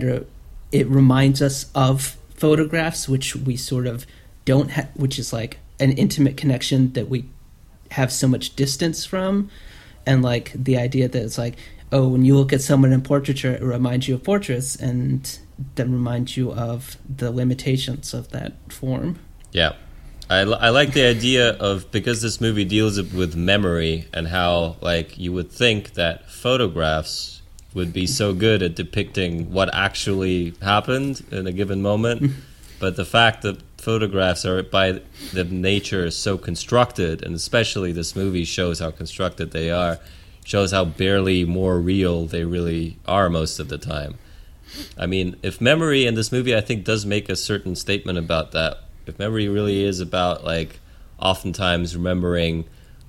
[SPEAKER 4] it reminds us of photographs, which we sort of don't have, which is an intimate connection that we have so much distance from. And the idea that it's when you look at someone in portraiture, it reminds you of portraits, and that reminds you of the limitations of that form.
[SPEAKER 6] Yeah. I like the idea of, because this movie deals with memory, and how you would think that photographs would be so good at depicting what actually happened in a given moment. But the fact that photographs are by the nature so constructed, and especially this movie shows how constructed they are, shows how barely more real they really are most of the time. I mean, if memory in this movie, I think, does make a certain statement about that. If memory really is about oftentimes remembering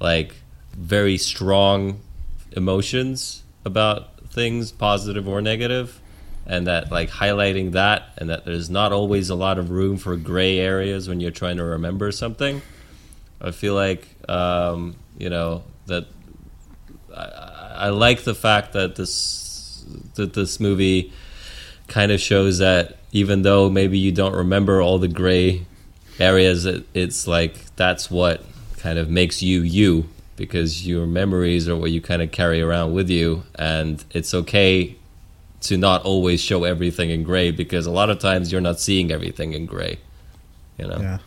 [SPEAKER 6] very strong emotions about things, positive or negative, and that highlighting that, and that there's not always a lot of room for gray areas when you're trying to remember something, I feel that I like the fact that this movie kind of shows that even though maybe you don't remember all the gray areas, it's that's what kind of makes you, because your memories are what you kind of carry around with you, and it's okay to not always show everything in gray, because a lot of times you're not seeing everything in gray,
[SPEAKER 5] Yeah.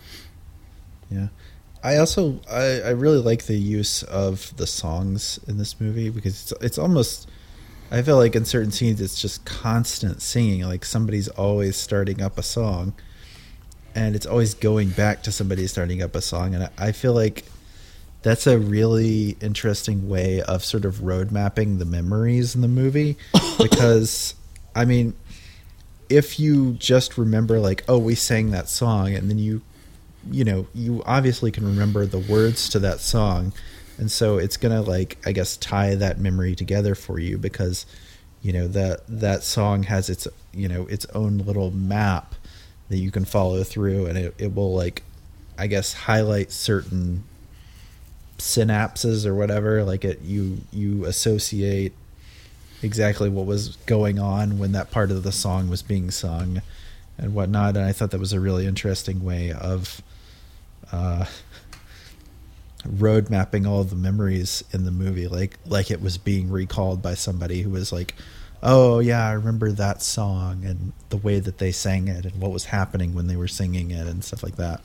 [SPEAKER 5] I really like the use of the songs in this movie, because it's almost, I feel in certain scenes it's just constant singing, somebody's always starting up a song, and it's always going back to somebody starting up a song, and I feel that's a really interesting way of sort of road mapping the memories in the movie. Because, I mean, if you just remember we sang that song, and then you obviously can remember the words to that song, and so it's gonna I guess tie that memory together for you, because that song has its its own little map that you can follow through, and it will I guess highlight certain synapses or whatever. Like you associate exactly what was going on when that part of the song was being sung and whatnot. And I thought that was a really interesting way of road mapping all of the memories in the movie, like it was being recalled by somebody who was like, oh yeah, I remember that song and the way that they sang it and what was happening when they were singing it and stuff like that.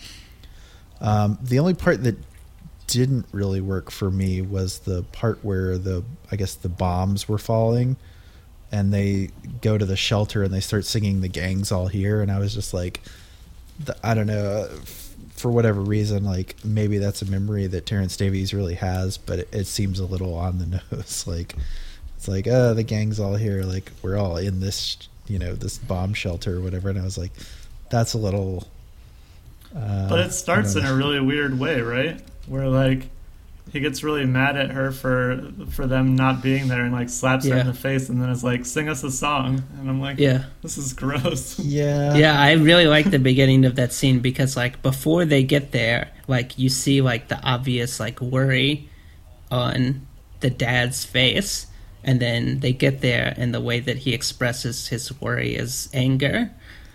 [SPEAKER 5] The only part that didn't really work for me was the part where the bombs were falling and they go to the shelter and they start singing "The Gang's All Here," and I was just like, I don't know, for whatever reason, like maybe that's a memory that Terrence Davies really has, but it seems a little on the nose. Like it's like, oh, the gang's all here, like we're all in this, this bomb shelter or whatever, and I was like, that's a little.
[SPEAKER 7] But it starts in a really weird way, right? Where like he gets really mad at her for them not being there and like slaps her in the face and then is like, sing us a song. And I'm like, this is gross.
[SPEAKER 4] Yeah, I really like the beginning of that scene because like before they get there, like you see like the obvious like worry on the dad's face, and then they get there and the way that he expresses his worry is anger.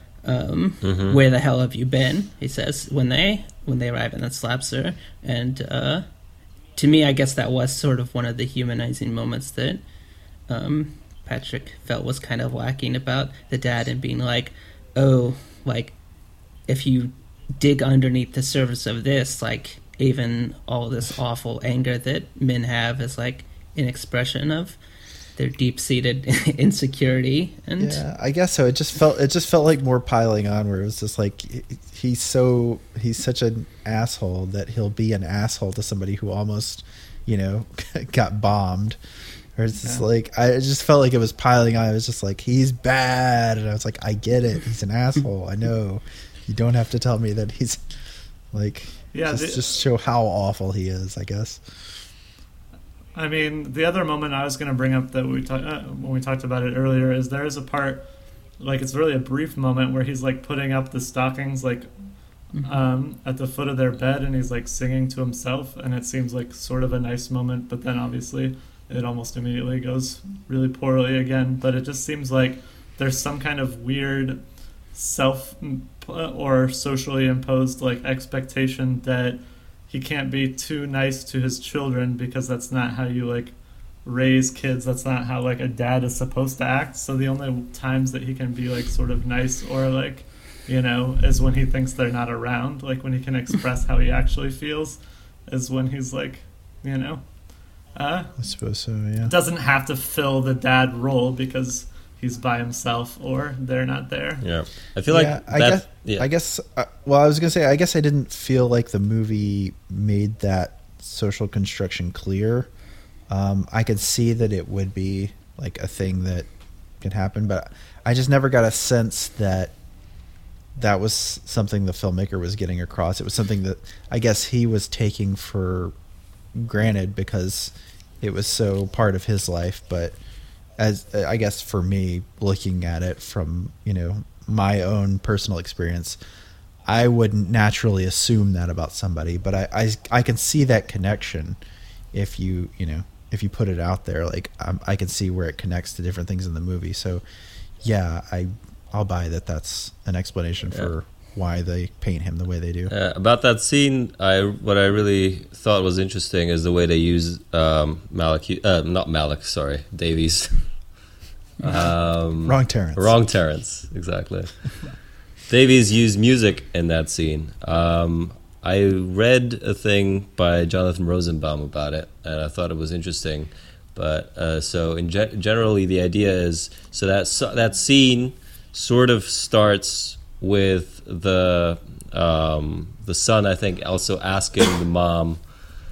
[SPEAKER 4] Where the hell have you been? He says when they arrive, and then slaps her. And to me, I guess that was sort of one of the humanizing moments that Patrick felt was kind of lacking about the dad, and being like, oh, like if you dig underneath the surface of this, like even all this awful anger that men have is like an expression of their deep-seated insecurity. And
[SPEAKER 5] yeah, I guess so. It just felt like more piling on, where it was just like he's such an asshole that he'll be an asshole to somebody who almost got bombed, or it's just like, I just felt like it was piling on. It was just like, he's bad, and I was like, I get it, he's an asshole, I know, you don't have to tell me that he's like, just show how awful he is, I guess.
[SPEAKER 7] I mean, the other moment I was going to bring up that when we talked about it earlier is there is a part, like it's really a brief moment where he's like putting up the stockings like at the foot of their bed, and he's like singing to himself, and it seems like sort of a nice moment, but then obviously it almost immediately goes really poorly again. But it just seems like there's some kind of weird self or socially imposed like expectation that he can't be too nice to his children because that's not how you like raise kids. That's not how like a dad is supposed to act. So the only times that he can be like sort of nice or like, is when he thinks they're not around. Like when he can express how he actually feels is when he's like,
[SPEAKER 5] I suppose so, yeah.
[SPEAKER 7] Doesn't have to fill the dad role because he's by himself or they're not there.
[SPEAKER 6] Yeah. I feel like
[SPEAKER 5] I guess I was going to say, I guess I didn't feel like the movie made that social construction clear. I could see that it would be like a thing that could happen, but I just never got a sense that that was something the filmmaker was getting across. It was something that I guess he was taking for granted because it was so part of his life, but as I guess for me, looking at it from, my own personal experience, I wouldn't naturally assume that about somebody, but I can see that connection if you put it out there. Like I can see where it connects to different things in the movie. So yeah, I'll buy that. That's an explanation for why they paint him the way they do.
[SPEAKER 6] About that scene, what I really thought was interesting is the way they use Davies.
[SPEAKER 5] Wrong
[SPEAKER 6] Terrence, exactly. Davies used music in that scene. I read a thing by Jonathan Rosenbaum about it, and I thought it was interesting. But so generally, the idea is so that scene sort of starts with the son, I think, also asking the mom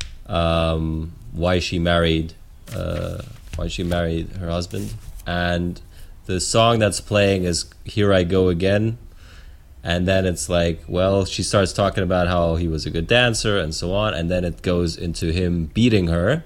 [SPEAKER 6] why she married her husband. And the song that's playing is "Here I Go Again," and then it's like, well, she starts talking about how he was a good dancer and so on, and then it goes into him beating her,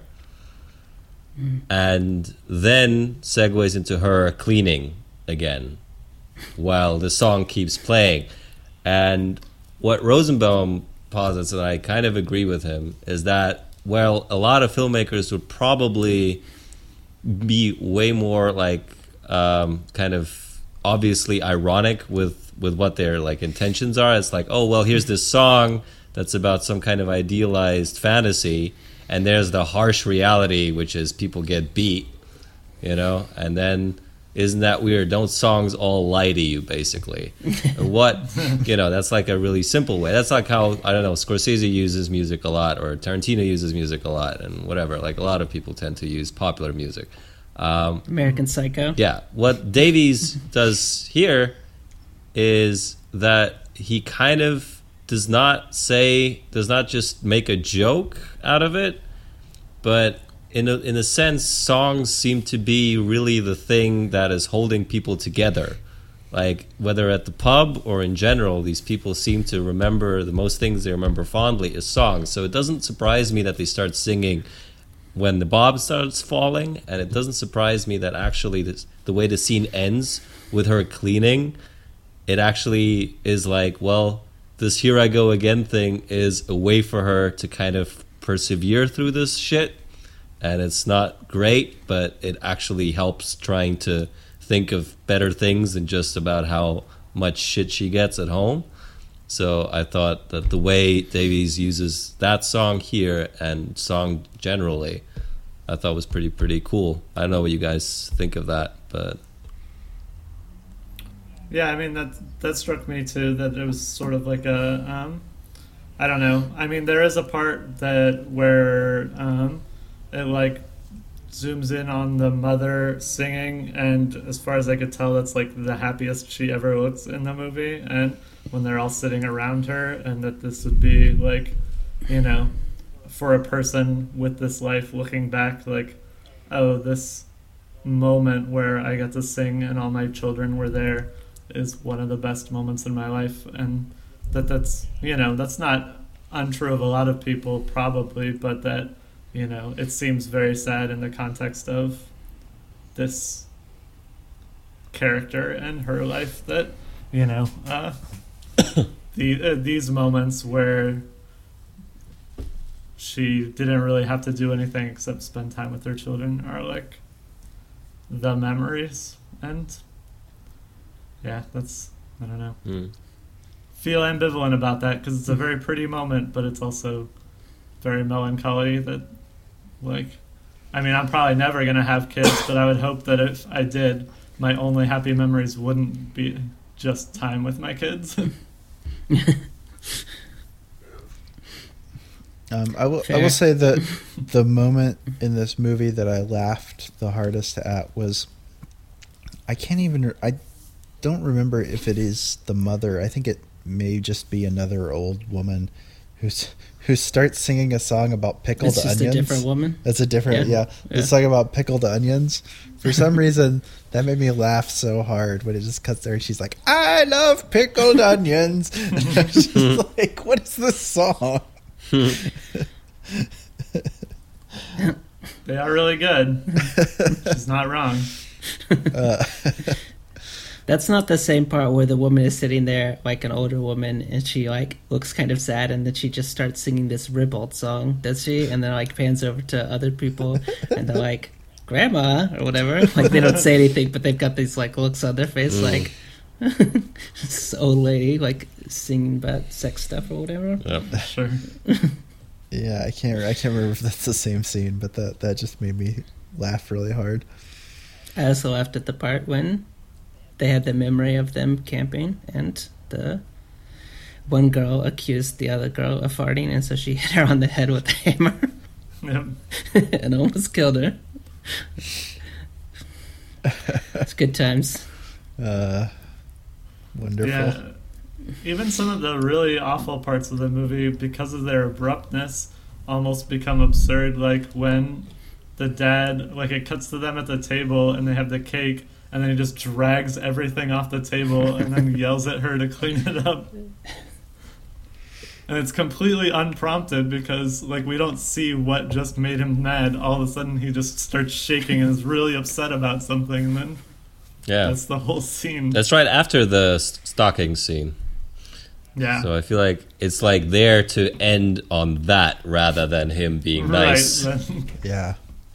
[SPEAKER 6] and then segues into her cleaning again while the song keeps playing. And what Rosenbaum posits, and I kind of agree with him, is that well, a lot of filmmakers would probably be way more like kind of obviously ironic with what their like intentions are. It's like, oh well, here's this song that's about some kind of idealized fantasy, and there's the harsh reality, which is people get beat, you know, and then isn't that weird? Don't songs all lie to you, basically? What, you know, that's like a really simple way. That's like how, I don't know, Scorsese uses music a lot, or Tarantino uses music a lot, and whatever. Like a lot of people tend to use popular music.
[SPEAKER 4] American Psycho.
[SPEAKER 6] Yeah. What Davies does here is that he kind of does not just make a joke out of it, but in a sense, songs seem to be really the thing that is holding people together. Like, whether at the pub or in general, these people seem to remember, the most things they remember fondly is songs. So it doesn't surprise me that they start singing when the bomb starts falling, and it doesn't surprise me that actually the way the scene ends with her cleaning, it actually is like, well, this "Here I Go Again" thing is a way for her to kind of persevere through this shit. And it's not great, but it actually helps trying to think of better things than just about how much shit she gets at home. So I thought that the way Davies uses that song here and song generally, I thought was pretty cool. I don't know what you guys think of that, but
[SPEAKER 7] Yeah, I mean that struck me too. That it was sort of like a, I don't know. I mean, there is a part where it like zooms in on the mother singing, and as far as I could tell, that's like the happiest she ever looks in the movie. And when they're all sitting around her, and that this would be like, you know, for a person with this life looking back, like, oh, this moment where I got to sing and all my children were there is one of the best moments in my life. And that's, you know, that's not untrue of a lot of people probably, but that, you know, it seems very sad in the context of this character and her life that, you know, these moments where she didn't really have to do anything except spend time with her children are like the memories. And yeah, that's, I don't know. Feel ambivalent about that because it's a very pretty moment, but it's also very melancholy that, like, I mean, I'm probably never going to have kids, but I would hope that if I did, my only happy memories wouldn't be just time with my kids.
[SPEAKER 5] I will say that the moment in this movie that I laughed the hardest at was, I don't remember if it is the mother. I think it may just be another old woman who starts singing a song about pickled onions. It's just a different
[SPEAKER 4] woman?
[SPEAKER 5] It's a different, yeah. The song about pickled onions. For some reason, that made me laugh so hard when it just cuts there and she's like, I love pickled onions. And I was just like, what is this song?
[SPEAKER 7] They are really good. She's not wrong.
[SPEAKER 4] That's not the same part where the woman is sitting there, like an older woman, and she like looks kind of sad, and then she just starts singing this ribald song, does she? And then like pans over to other people, and they're like, "Grandma" or whatever. Like they don't say anything, but they've got these like looks on their face, like this old lady like singing about sex stuff or whatever.
[SPEAKER 6] Yep.
[SPEAKER 7] Sure.
[SPEAKER 5] Yeah, I can't remember if that's the same scene, but that just made me laugh really hard.
[SPEAKER 4] I also laughed at the part when they had the memory of them camping, and the one girl accused the other girl of farting, and so she hit her on the head with a hammer.
[SPEAKER 7] Yep.
[SPEAKER 4] And almost killed her. It's good times.
[SPEAKER 5] Wonderful.
[SPEAKER 7] Yeah. Even some of the really awful parts of the movie, because of their abruptness, almost become absurd. Like when the dad, like it cuts to them at the table and they have the cake, and then he just drags everything off the table and then yells at her to clean it up. And it's completely unprompted because, like, we don't see what just made him mad. All of a sudden, he just starts shaking and is really upset about something, and then that's the whole scene.
[SPEAKER 6] That's right after the stocking scene.
[SPEAKER 7] Yeah.
[SPEAKER 6] So I feel like it's like there to end on that rather than him being nice.
[SPEAKER 7] Right.
[SPEAKER 5] Yeah.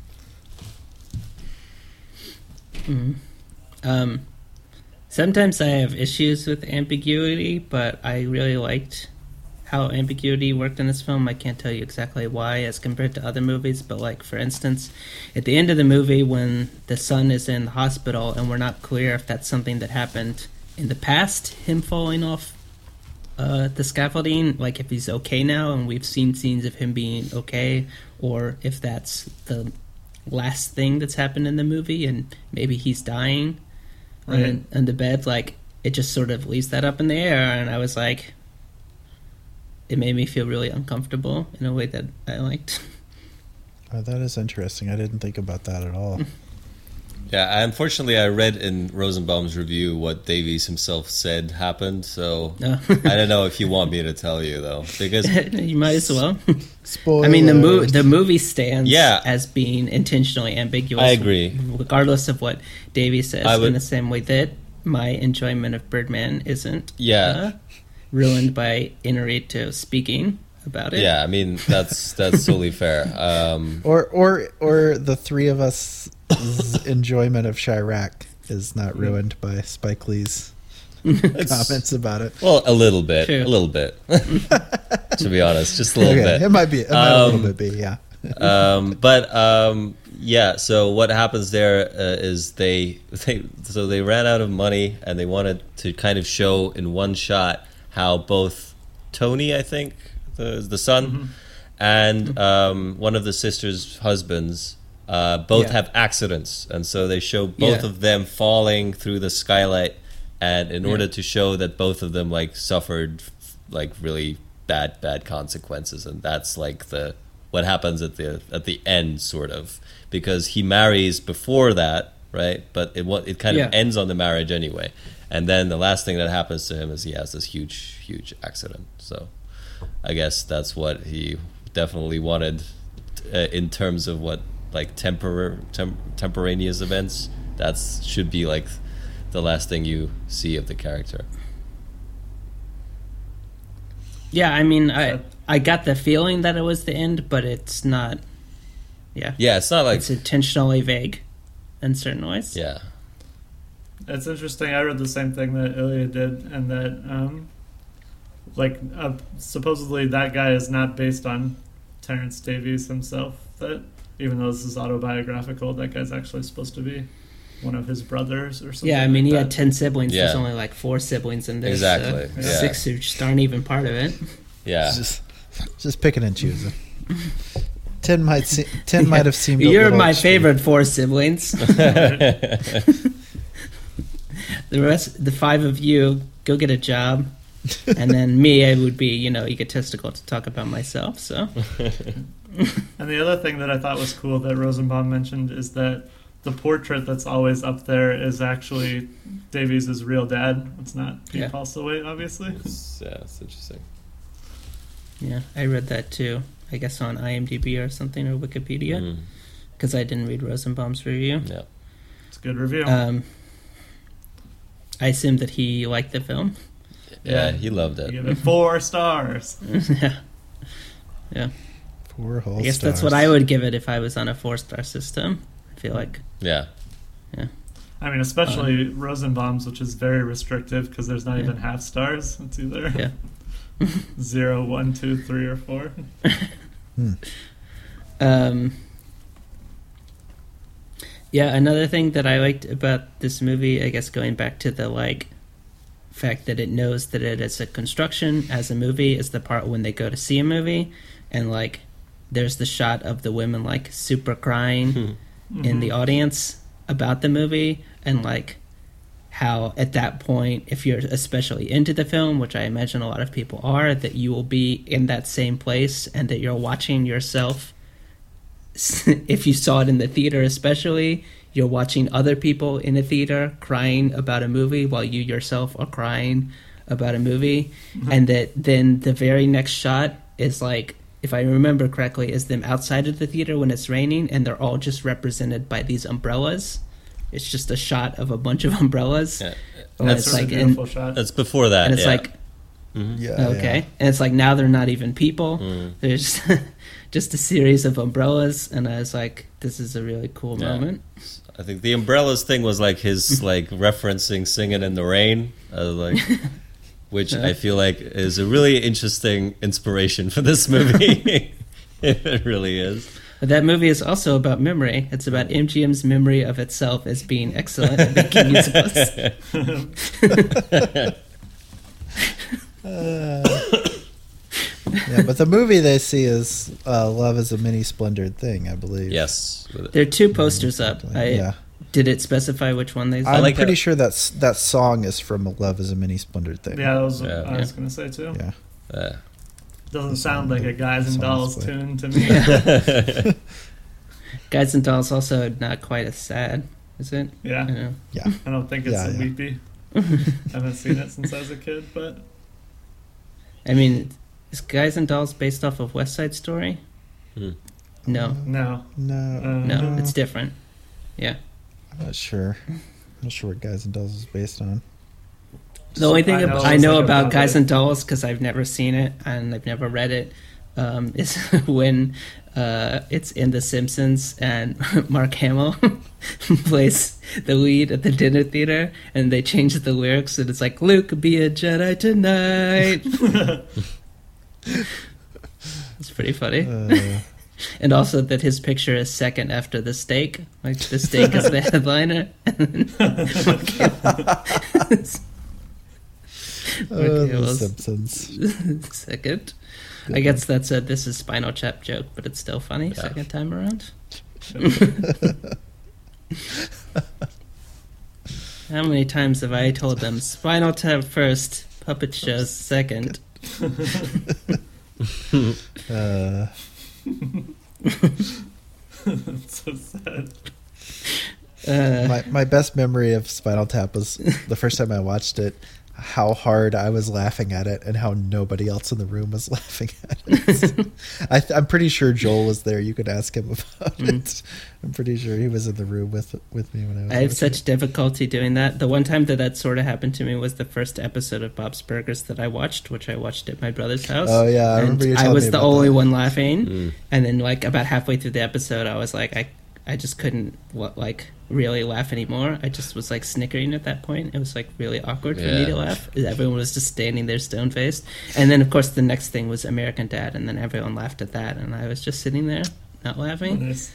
[SPEAKER 4] Sometimes I have issues with ambiguity, but I really liked how ambiguity worked in this film. I can't tell you exactly why as compared to other movies, but like, for instance, at the end of the movie when the son is in the hospital and we're not clear if that's something that happened in the past, him falling off the scaffolding, like if he's okay now and we've seen scenes of him being okay, or if that's the last thing that's happened in the movie and maybe he's dying
[SPEAKER 7] Right.
[SPEAKER 4] on the bed. Like, it just sort of leaves that up in the air, and I was like, it made me feel really uncomfortable in a way that I liked.
[SPEAKER 5] Oh, that is interesting. I didn't think about that at all.
[SPEAKER 6] Yeah, unfortunately, I read in Rosenbaum's review what Davies himself said happened, so
[SPEAKER 4] No.
[SPEAKER 6] I don't know if you want me to tell you, though, because
[SPEAKER 4] You might as well.
[SPEAKER 5] Spoilers.
[SPEAKER 4] I mean, the movie stands
[SPEAKER 6] Yeah.
[SPEAKER 4] as being intentionally ambiguous.
[SPEAKER 6] I agree.
[SPEAKER 4] Regardless of what Davey says,
[SPEAKER 6] I would-
[SPEAKER 4] in the same way that my enjoyment of Birdman isn't
[SPEAKER 6] Yeah.
[SPEAKER 4] ruined by Inarito speaking about it.
[SPEAKER 6] yeah, I mean, that's totally fair.
[SPEAKER 5] Or the three of us' enjoyment of Chirac is not ruined by Spike Lee's comments about it.
[SPEAKER 6] Well, a little bit,
[SPEAKER 4] True.
[SPEAKER 6] a little bit, to be honest, just a little
[SPEAKER 5] Okay,
[SPEAKER 6] bit.
[SPEAKER 5] it might a little bit be, yeah.
[SPEAKER 6] Yeah. So what happens there is they ran out of money and they wanted to kind of show in one shot how both Tony, I think, the son, and one of the sisters' husbands both
[SPEAKER 4] Yeah.
[SPEAKER 6] have accidents, and so they show both
[SPEAKER 4] Yeah.
[SPEAKER 6] of them falling through the skylight, and in order to show that both of them like suffered like really bad consequences, and that's like what happens at the end, sort of, because he marries before that, right? But it kind of ends on the marriage anyway, and then the last thing that happens to him is he has this huge accident. So I guess that's what he definitely wanted in terms of what like temporaneous events. That should be like the last thing you see of the character.
[SPEAKER 4] Yeah, I mean, I got the feeling that it was the end, but it's not. Yeah.
[SPEAKER 6] Yeah, it's not like
[SPEAKER 4] It's intentionally vague in certain ways.
[SPEAKER 6] yeah.
[SPEAKER 7] It's interesting. I read the same thing that Ilya did, and that supposedly that guy is not based on Terrence Davies himself. That even though this is autobiographical, that guy's actually supposed to be one of his brothers or something.
[SPEAKER 4] Yeah, I mean,
[SPEAKER 7] like
[SPEAKER 4] he
[SPEAKER 7] that.
[SPEAKER 4] had 10 siblings.
[SPEAKER 6] Yeah.
[SPEAKER 4] There's only like 4 siblings in this.
[SPEAKER 6] Exactly, yeah.
[SPEAKER 4] 6 who just aren't even part of it.
[SPEAKER 6] Yeah.
[SPEAKER 5] Just picking and choosing. 10 might have seemed a
[SPEAKER 4] You're
[SPEAKER 5] little
[SPEAKER 4] my
[SPEAKER 5] extreme.
[SPEAKER 4] favorite 4 siblings. The rest, the 5 of you, go get a job. And then me, I would be, egotistical to talk about myself. So
[SPEAKER 7] And the other thing that I thought was cool that Rosenbaum mentioned is that the portrait that's always up there is actually Davies' real dad. It's not Pete
[SPEAKER 4] Yeah.
[SPEAKER 7] Postlethwaite, obviously.
[SPEAKER 6] Yeah, it's interesting.
[SPEAKER 4] yeah, I read that too. I guess on IMDb or something, or Wikipedia, because I didn't read Rosenbaum's review.
[SPEAKER 6] Yeah.
[SPEAKER 7] It's a good review.
[SPEAKER 4] I assumed that he liked the film.
[SPEAKER 6] Yeah, he loved
[SPEAKER 7] I
[SPEAKER 6] it.
[SPEAKER 7] give it 4 stars.
[SPEAKER 4] Yeah.
[SPEAKER 5] 4 whole
[SPEAKER 4] I guess that's
[SPEAKER 5] stars.
[SPEAKER 4] what I would give it if I was on a 4-star system. I feel like.
[SPEAKER 6] Yeah.
[SPEAKER 7] I mean, especially Rosenbaum's, which is very restrictive because there's not even half stars. It's either
[SPEAKER 4] Yeah.
[SPEAKER 7] 0, 1, 2, 3, or 4.
[SPEAKER 4] Yeah, another thing that I liked about this movie, I guess going back to the fact that it knows that it is a construction as a movie, is the part when they go to see a movie and there's the shot of the women super crying in the audience about the movie, and how at that point, if you're especially into the film, which I imagine a lot of people are, that you will be in that same place and that you're watching yourself. If you saw it in the theater especially, you're watching other people in a theater crying about a movie while you yourself are crying about a movie. And that then the very next shot is if I remember correctly, is them outside of the theater when it's raining, and they're all just represented by these umbrellas. It's just a shot of a bunch of umbrellas.
[SPEAKER 6] Yeah.
[SPEAKER 4] When
[SPEAKER 6] That's
[SPEAKER 4] it's
[SPEAKER 7] a really beautiful shot.
[SPEAKER 6] That's before that.
[SPEAKER 4] and it's
[SPEAKER 6] yeah.
[SPEAKER 5] Yeah.
[SPEAKER 4] Okay, and it's like now they're not even people.
[SPEAKER 6] Mm.
[SPEAKER 4] There's just a series of umbrellas, and I was like, "This is a really cool
[SPEAKER 6] Yeah.
[SPEAKER 4] moment."
[SPEAKER 6] I think the umbrellas thing was like his like referencing "Singing in the Rain," like, which I feel like is a really interesting inspiration for this movie. It really is.
[SPEAKER 4] But that movie is also about memory. It's about MGM's memory of itself as being excellent at making musicals.
[SPEAKER 5] Yeah, but the movie they see is "Love Is a Mini Splendored Thing," I believe.
[SPEAKER 6] Yes.
[SPEAKER 4] There are two posters up.
[SPEAKER 5] Yeah.
[SPEAKER 4] Did it specify which one they
[SPEAKER 5] I'm
[SPEAKER 6] like
[SPEAKER 5] pretty
[SPEAKER 6] that-
[SPEAKER 5] sure that song is from "Love Is a Mini Splendored Thing."
[SPEAKER 7] Yeah, that was what
[SPEAKER 6] Yeah.
[SPEAKER 7] I was going to say too.
[SPEAKER 5] Yeah.
[SPEAKER 7] Doesn't sound like a Guys and
[SPEAKER 5] Sounds
[SPEAKER 7] Dolls
[SPEAKER 5] like-
[SPEAKER 7] tune to me.
[SPEAKER 4] Guys and Dolls also not quite as sad, is it?
[SPEAKER 7] Yeah.
[SPEAKER 4] I know.
[SPEAKER 5] Yeah.
[SPEAKER 7] I don't think it's
[SPEAKER 5] Yeah, yeah.
[SPEAKER 7] weepy. I haven't seen it since I was a kid, but
[SPEAKER 4] I mean, is Guys and Dolls based off of West Side Story?
[SPEAKER 6] Hmm.
[SPEAKER 4] No,
[SPEAKER 7] no.
[SPEAKER 4] no, it's different. Yeah.
[SPEAKER 5] I'm not sure. I'm not sure what Guys and Dolls is based on.
[SPEAKER 4] The only thing I know about Guys
[SPEAKER 7] it.
[SPEAKER 4] and Dolls, because I've never seen it and I've never read it, is when it's in The Simpsons and Mark Hamill plays the lead at the dinner theater, and they change the lyrics, and it's like, "Luke, be a Jedi tonight." It's pretty funny. And also that his picture is second after the steak. Like, the steak is the headliner. And then Mark Hamill is
[SPEAKER 5] The
[SPEAKER 4] Hamill's
[SPEAKER 5] Simpsons.
[SPEAKER 4] second. I guess that's a "This is Spinal Tap" joke, but it's still funny second time around. How many times have I told them Spinal Tap first, Puppet Shows second?
[SPEAKER 7] It's so sad.
[SPEAKER 5] My best memory of Spinal Tap was the first time I watched it, how hard I was laughing at it and how nobody else in the room was laughing at it. I'm pretty sure Joel was there. You could ask him about it. I'm pretty sure he was in the room with me when I was
[SPEAKER 4] I have
[SPEAKER 5] watching
[SPEAKER 4] such difficulty doing that. The one time that sort of happened to me was the first episode of Bob's Burgers that I watched, which I watched at my brother's house.
[SPEAKER 5] Oh, yeah, I remember you
[SPEAKER 4] And
[SPEAKER 5] telling
[SPEAKER 4] I was
[SPEAKER 5] me
[SPEAKER 4] the
[SPEAKER 5] about
[SPEAKER 4] only
[SPEAKER 5] that.
[SPEAKER 4] one laughing, and then like about halfway through the episode, I was like, I just couldn't like really laugh anymore. I just was like snickering at that point. It was like really awkward for me
[SPEAKER 6] Yeah.
[SPEAKER 4] to laugh. Everyone was just standing there stone faced, and then of course the next thing was American Dad, and then everyone laughed at that, and I was just sitting there not laughing.
[SPEAKER 7] Nice.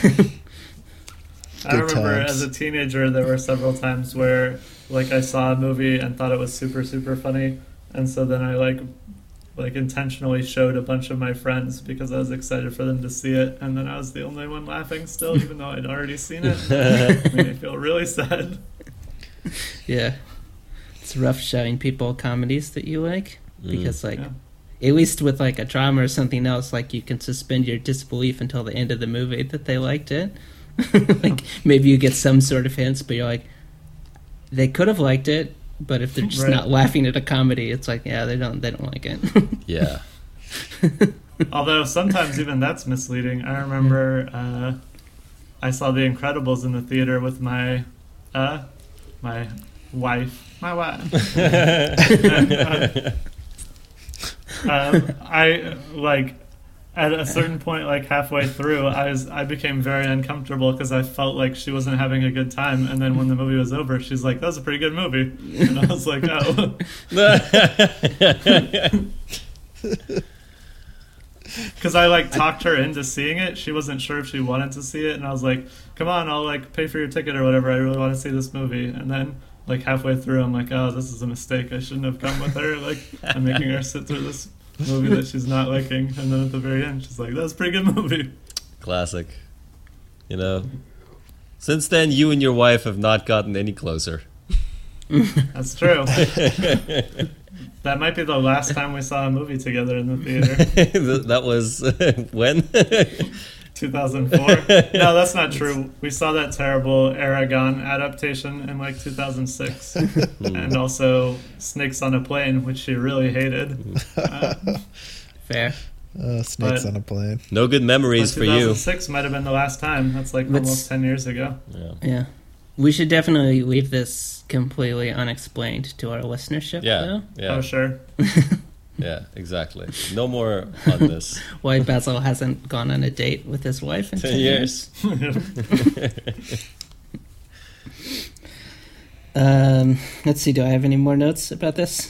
[SPEAKER 7] I remember
[SPEAKER 5] times.
[SPEAKER 7] as a teenager, there were several times where, like, I saw a movie and thought it was super, super funny, and so then I like intentionally showed a bunch of my friends because I was excited for them to see it, and then I was the only one laughing still, even though I'd already seen it. It made me feel really sad.
[SPEAKER 4] Yeah, it's rough showing people comedies that you like because like.
[SPEAKER 7] Yeah.
[SPEAKER 4] At least with like a drama or something else, like you can suspend your disbelief until the end of the movie that they liked it. Like maybe you get some sort of hints, but you're like, they could have liked it, but if they're just
[SPEAKER 7] Right.
[SPEAKER 4] not laughing at a comedy, it's like, yeah, they don't like it.
[SPEAKER 6] Yeah.
[SPEAKER 7] Although sometimes even that's misleading. I remember I saw The Incredibles in the theater with my wife. My wife. I like at a certain point, like halfway through, I became very uncomfortable because I felt like she wasn't having a good time. And then when the movie was over, she's like, "That was a pretty good movie," and I was like, "Oh." Because I like talked her into seeing it. She wasn't sure if she wanted to see it, and I was like, "Come on, I'll like pay for your ticket or whatever. I really want to see this movie." And then like halfway through, I'm like, "Oh, this is a mistake. I shouldn't have come with her. Like, I'm making her sit through this movie that she's not liking." And then at the very end, she's like, "That was a pretty good movie."
[SPEAKER 6] Classic. You know, since then, you and your wife have not gotten any closer.
[SPEAKER 7] That's true. That might be the last time we saw a movie together in the theater.
[SPEAKER 6] That was when?
[SPEAKER 7] 2004. No, that's not true. We saw that terrible Aragon adaptation in like 2006, and also Snakes on a Plane, which she really hated.
[SPEAKER 4] Fair.
[SPEAKER 5] Snakes
[SPEAKER 7] But-
[SPEAKER 5] on a Plane.
[SPEAKER 6] No good memories
[SPEAKER 7] But
[SPEAKER 6] for you.
[SPEAKER 7] 2006 might have been the last time. That's like
[SPEAKER 4] But-
[SPEAKER 7] almost 10 years ago.
[SPEAKER 6] Yeah.
[SPEAKER 4] Yeah. We should definitely leave this completely unexplained to our listenership,
[SPEAKER 6] Yeah,
[SPEAKER 4] though.
[SPEAKER 6] yeah,
[SPEAKER 7] Oh, sure.
[SPEAKER 6] yeah, exactly. No more on this.
[SPEAKER 4] Why Basil hasn't gone on a date with his wife in
[SPEAKER 6] 10 years.
[SPEAKER 4] Let's see, do I have any more notes about this?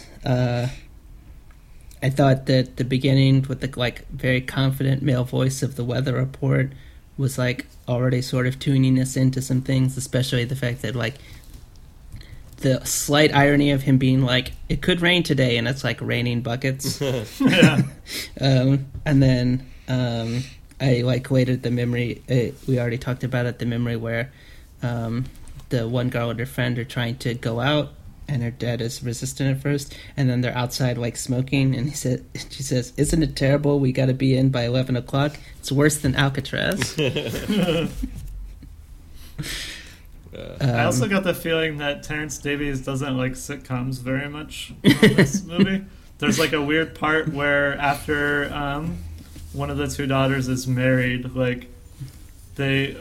[SPEAKER 4] I thought that the beginning with the like very confident male voice of the weather report was like already sort of tuning us into some things, especially the fact that like the slight irony of him being like, it could rain today, and it's like raining buckets.
[SPEAKER 7] Yeah.
[SPEAKER 4] And then I like later the memory, we already talked about it, the memory where the one girl and her friend are trying to go out, and her dad is resistant at first, and then they're outside like smoking, and she says, "Isn't it terrible? We got to be in by 11 o'clock. It's worse than Alcatraz."
[SPEAKER 7] I also got the feeling that Terrence Davies doesn't like sitcoms very much in this movie. There's like a weird part where after one of the two daughters is married, like they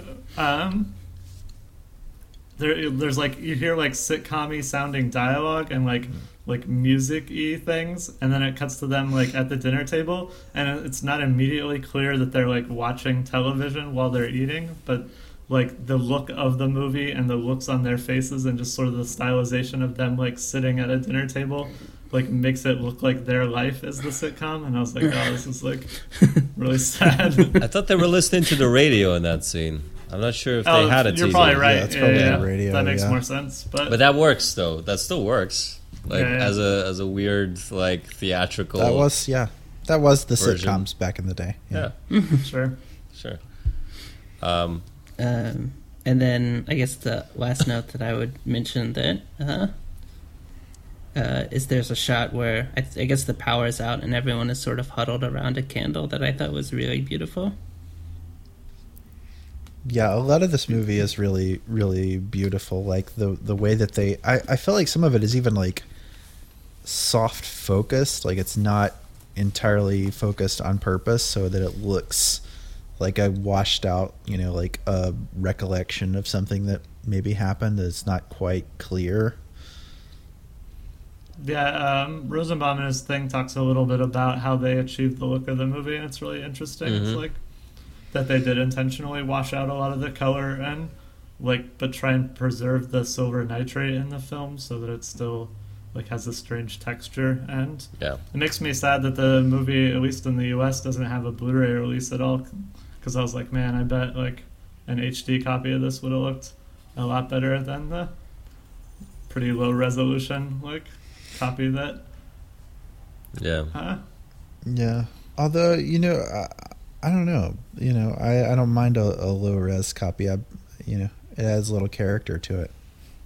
[SPEAKER 7] there's like you hear like sitcom-y sounding dialogue and like music-y things, and then it cuts to them like at the dinner table, and it's not immediately clear that they're like watching television while they're eating, but like the look of the movie and the looks on their faces and just sort of the stylization of them like sitting at a dinner table like makes it look like their life is the sitcom, and I was like, oh, this is like really sad.
[SPEAKER 6] I thought they were listening to the radio in that scene. I'm not sure if they had a TV.
[SPEAKER 7] You're probably right.
[SPEAKER 5] Yeah, it's probably
[SPEAKER 7] yeah.
[SPEAKER 5] the radio,
[SPEAKER 7] That makes
[SPEAKER 5] yeah.
[SPEAKER 7] more sense.
[SPEAKER 6] But that works though. That still works. Like
[SPEAKER 7] Yeah, yeah.
[SPEAKER 6] as a weird like theatrical.
[SPEAKER 5] That was the
[SPEAKER 6] version.
[SPEAKER 5] sitcoms back in the day.
[SPEAKER 6] Yeah,
[SPEAKER 7] Sure.
[SPEAKER 6] sure.
[SPEAKER 4] And then I guess the last note that I would mention that is there's a shot where I guess the power is out and everyone is sort of huddled around a candle that I thought was really beautiful.
[SPEAKER 5] Yeah, a lot of this movie is really, really beautiful. Like the way that I feel like some of it is even like soft focused. Like it's not entirely focused on purpose so that it looks like a washed out, like a recollection of something that maybe happened that's not quite clear.
[SPEAKER 7] Yeah, Rosenbaum in his thing talks a little bit about how they achieved the look of the movie, and it's really interesting. It's like that they did intentionally wash out a lot of the color and but try and preserve the silver nitrate in the film so that it still like has a strange texture. And
[SPEAKER 6] Yeah.
[SPEAKER 7] it makes me sad that the movie, at least in the US, doesn't have a Blu-ray release at all, because I was like, man, I bet like an HD copy of this would have looked a lot better than the pretty low resolution like copy that.
[SPEAKER 6] Yeah.
[SPEAKER 5] Yeah. Although, I don't know. I don't mind a low res copy. It adds a little character to it.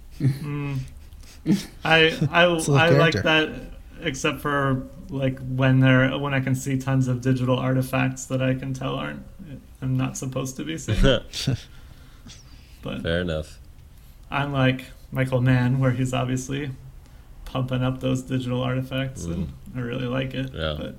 [SPEAKER 7] I like
[SPEAKER 5] character.
[SPEAKER 7] that, except for like when I can see tons of digital artifacts that I can tell I'm not supposed to be seeing. But
[SPEAKER 6] Fair enough.
[SPEAKER 7] I'm like Michael Mann, where he's obviously pumping up those digital artifacts, and I really like it.
[SPEAKER 6] Yeah.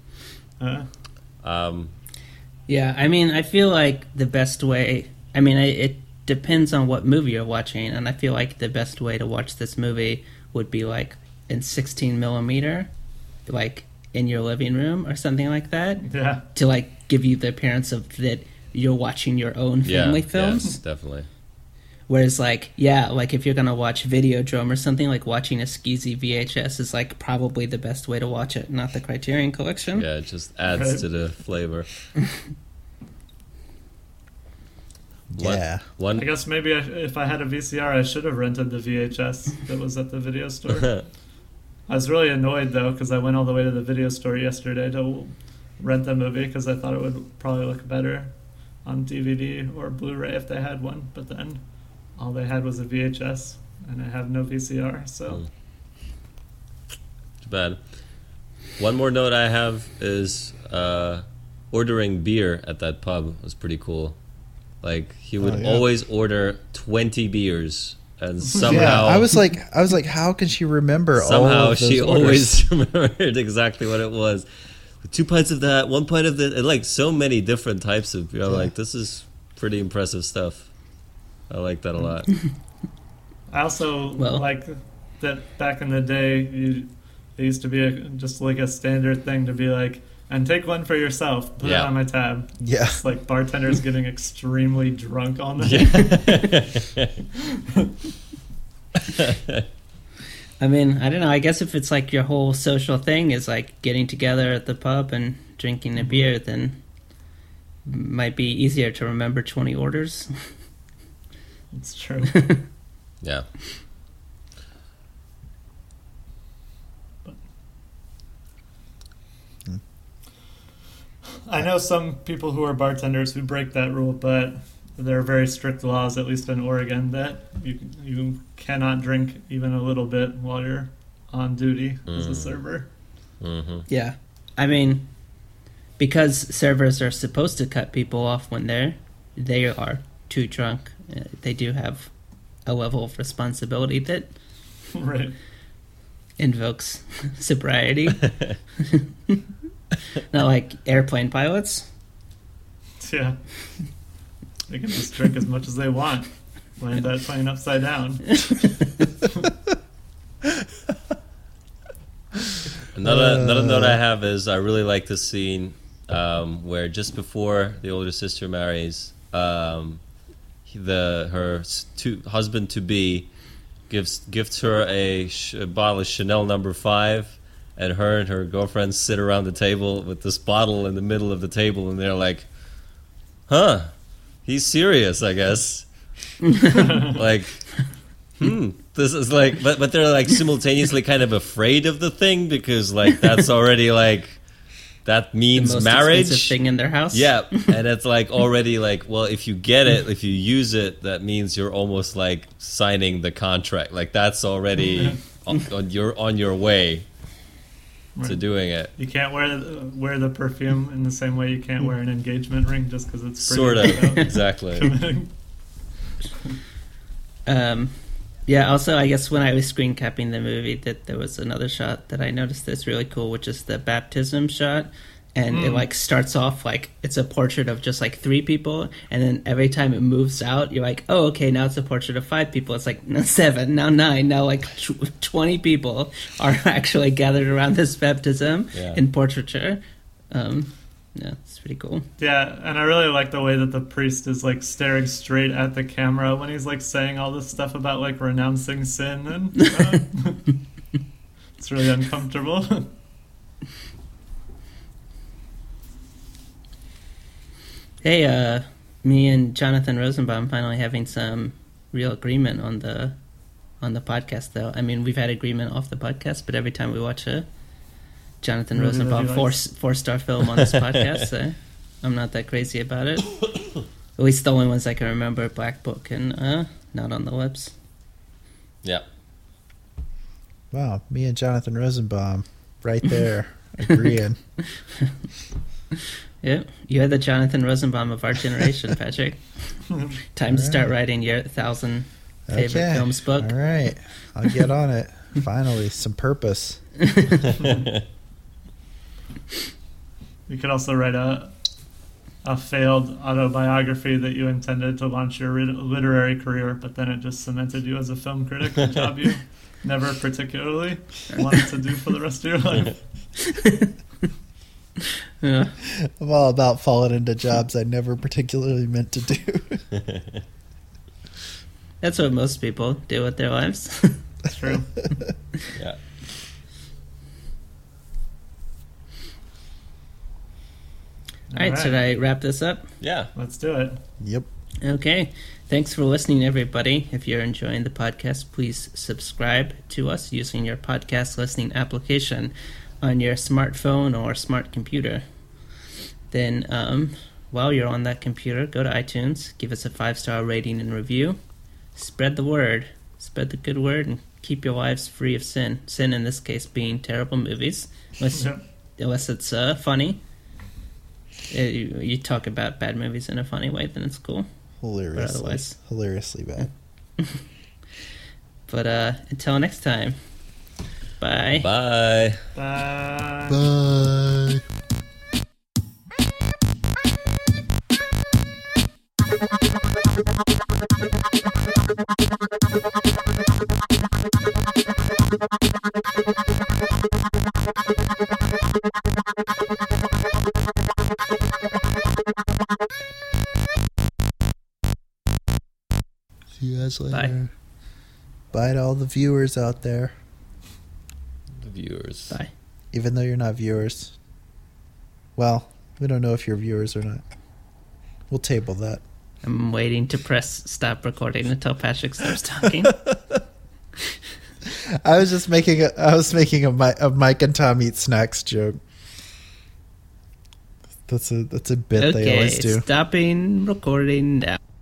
[SPEAKER 7] But
[SPEAKER 4] Yeah, I mean, I feel like the best way... I mean, it depends on what movie you're watching, and I feel like the best way to watch this movie would be, like, in 16 millimeter, like, in your living room or something like that,
[SPEAKER 7] yeah,
[SPEAKER 4] to, like, give you the appearance of that you're watching your own family films.
[SPEAKER 6] Yes, definitely.
[SPEAKER 4] Whereas, like, yeah, like, if you're going to watch Videodrome or something, like, watching a skeezy VHS is, like, probably the best way to watch it, not the Criterion Collection.
[SPEAKER 6] Yeah, it just adds to the flavor.
[SPEAKER 5] Yeah.
[SPEAKER 7] I guess maybe if I had a VCR, I should have rented the VHS that was at the video store. I was really annoyed, though, because I went all the way to the video store yesterday to rent the movie because I thought it would probably look better on DVD or Blu-ray if they had one, but then all they had was a VHS, and I have no VCR, so...
[SPEAKER 6] Too bad. One more note I have is ordering beer at that pub was pretty cool. Like, he would always order 20 beers, and somehow...
[SPEAKER 5] Yeah, I was like, how can she remember all
[SPEAKER 6] somehow
[SPEAKER 5] of those
[SPEAKER 6] she
[SPEAKER 5] orders?
[SPEAKER 6] always remembered exactly what it was. 2 pints of that, 1 pint of this, and like so many different types of beer. Like, this is pretty impressive stuff. I like that a lot.
[SPEAKER 7] I also
[SPEAKER 4] Well-
[SPEAKER 7] like that back in the day, it used to be just like a standard thing to be like, and take one for yourself, put it
[SPEAKER 6] Yeah.
[SPEAKER 7] on my tab.
[SPEAKER 5] Yeah.
[SPEAKER 7] It's like bartenders getting extremely drunk on that.
[SPEAKER 4] I mean, I don't know. I guess if it's like your whole social thing is like getting together at the pub and drinking a beer, then it might be easier to remember 20 orders.
[SPEAKER 7] It's true.
[SPEAKER 6] Yeah.
[SPEAKER 7] I know some people who are bartenders who break that rule, but there are very strict laws, at least in Oregon, that you cannot drink even a little bit while you're on duty as a server.
[SPEAKER 6] Mm-hmm.
[SPEAKER 4] Yeah. I mean, because servers are supposed to cut people off when they are too drunk, they do have a level of responsibility that
[SPEAKER 7] Right.
[SPEAKER 4] invokes sobriety. Not like airplane pilots.
[SPEAKER 7] Yeah. They can just drink as much as they want. Land that plane upside down.
[SPEAKER 6] Another note I have is I really like the scene where just before the older sister marries, her husband to be gifts her a bottle of Chanel No. 5, and her girlfriend sit around the table with this bottle in the middle of the table, and they're like, "Huh, he's serious, I guess." Like, this is like, but they're like simultaneously kind of afraid of the thing because like that's already like that
[SPEAKER 4] The
[SPEAKER 6] means
[SPEAKER 4] most
[SPEAKER 6] marriage.
[SPEAKER 4] expensive thing in their house.
[SPEAKER 6] Yeah, and it's like already like, well, if you get it, if you use it, that means you're almost like signing the contract. Like that's already on your way to
[SPEAKER 7] Right.
[SPEAKER 6] doing it.
[SPEAKER 7] You can't wear the perfume in the same way you can't wear an engagement ring just because it's pretty
[SPEAKER 6] Sort of,
[SPEAKER 7] without
[SPEAKER 6] exactly.
[SPEAKER 7] committing.
[SPEAKER 4] Yeah, also, I guess when I was screen capping the movie, that there was another shot that I noticed that's really cool, which is the baptism shot. And it, like, starts off like it's a portrait of just, like, 3 people. And then every time it moves out, you're like, oh, okay, now it's a portrait of 5 people. It's like, now 7, now 9, now, like, 20 people are actually gathered around this baptism in portraiture. Yeah, it's pretty cool.
[SPEAKER 7] Yeah, and I really like the way that the priest is like staring straight at the camera when he's like saying all this stuff about like renouncing sin, and it's really uncomfortable.
[SPEAKER 4] Hey, me and Jonathan Rosenbaum finally having some real agreement on the podcast, though. I mean, we've had agreement off the podcast, but every time we watch a Jonathan
[SPEAKER 7] Movie that
[SPEAKER 4] Rosenbaum
[SPEAKER 7] he likes.
[SPEAKER 4] four-star film on this podcast, I'm not that crazy about it. At least the only ones I can remember, Black Book and Not on the Lips.
[SPEAKER 6] Yeah.
[SPEAKER 5] Wow, me and Jonathan Rosenbaum right there agreeing.
[SPEAKER 4] Yeah, you're the Jonathan Rosenbaum of our generation, Patrick. Time to start writing your 1,000 favorite films book.
[SPEAKER 5] All right, I'll get on it. Finally, some purpose.
[SPEAKER 7] You could also write a failed autobiography that you intended to launch your literary career, but then it just cemented you as a film critic, a job you never particularly wanted to do for the rest of your life.
[SPEAKER 4] Yeah.
[SPEAKER 5] I'm all about falling into jobs I never particularly meant to do.
[SPEAKER 4] That's what most people do with their lives.
[SPEAKER 7] It's true.
[SPEAKER 6] Yeah.
[SPEAKER 4] All right, should I wrap this up?
[SPEAKER 6] Yeah.
[SPEAKER 7] Let's do it.
[SPEAKER 5] Yep.
[SPEAKER 4] Okay. Thanks for listening, everybody. If you're enjoying the podcast, please subscribe to us using your podcast listening application on your smartphone or smart computer. Then, while you're on that computer, go to iTunes, give us a 5-star rating and review. Spread the word. Spread the good word and keep your lives free of sin. Sin, in this case, being terrible movies. Unless it's funny. You talk about bad movies in a funny way, then it's cool.
[SPEAKER 5] Hilariously bad.
[SPEAKER 4] But until next time, bye.
[SPEAKER 6] Bye.
[SPEAKER 7] Bye.
[SPEAKER 5] Bye. guys later.
[SPEAKER 4] Bye.
[SPEAKER 5] Bye to all the viewers out there.
[SPEAKER 6] The viewers.
[SPEAKER 4] Bye.
[SPEAKER 5] Even though you're not viewers. Well, we don't know if you're viewers or not. We'll table that.
[SPEAKER 4] I'm waiting to press stop recording until Patrick stops talking.
[SPEAKER 5] I was making a Mike and Tom eat snacks joke. That's a bit they
[SPEAKER 4] Okay,
[SPEAKER 5] always do.
[SPEAKER 4] stopping recording now.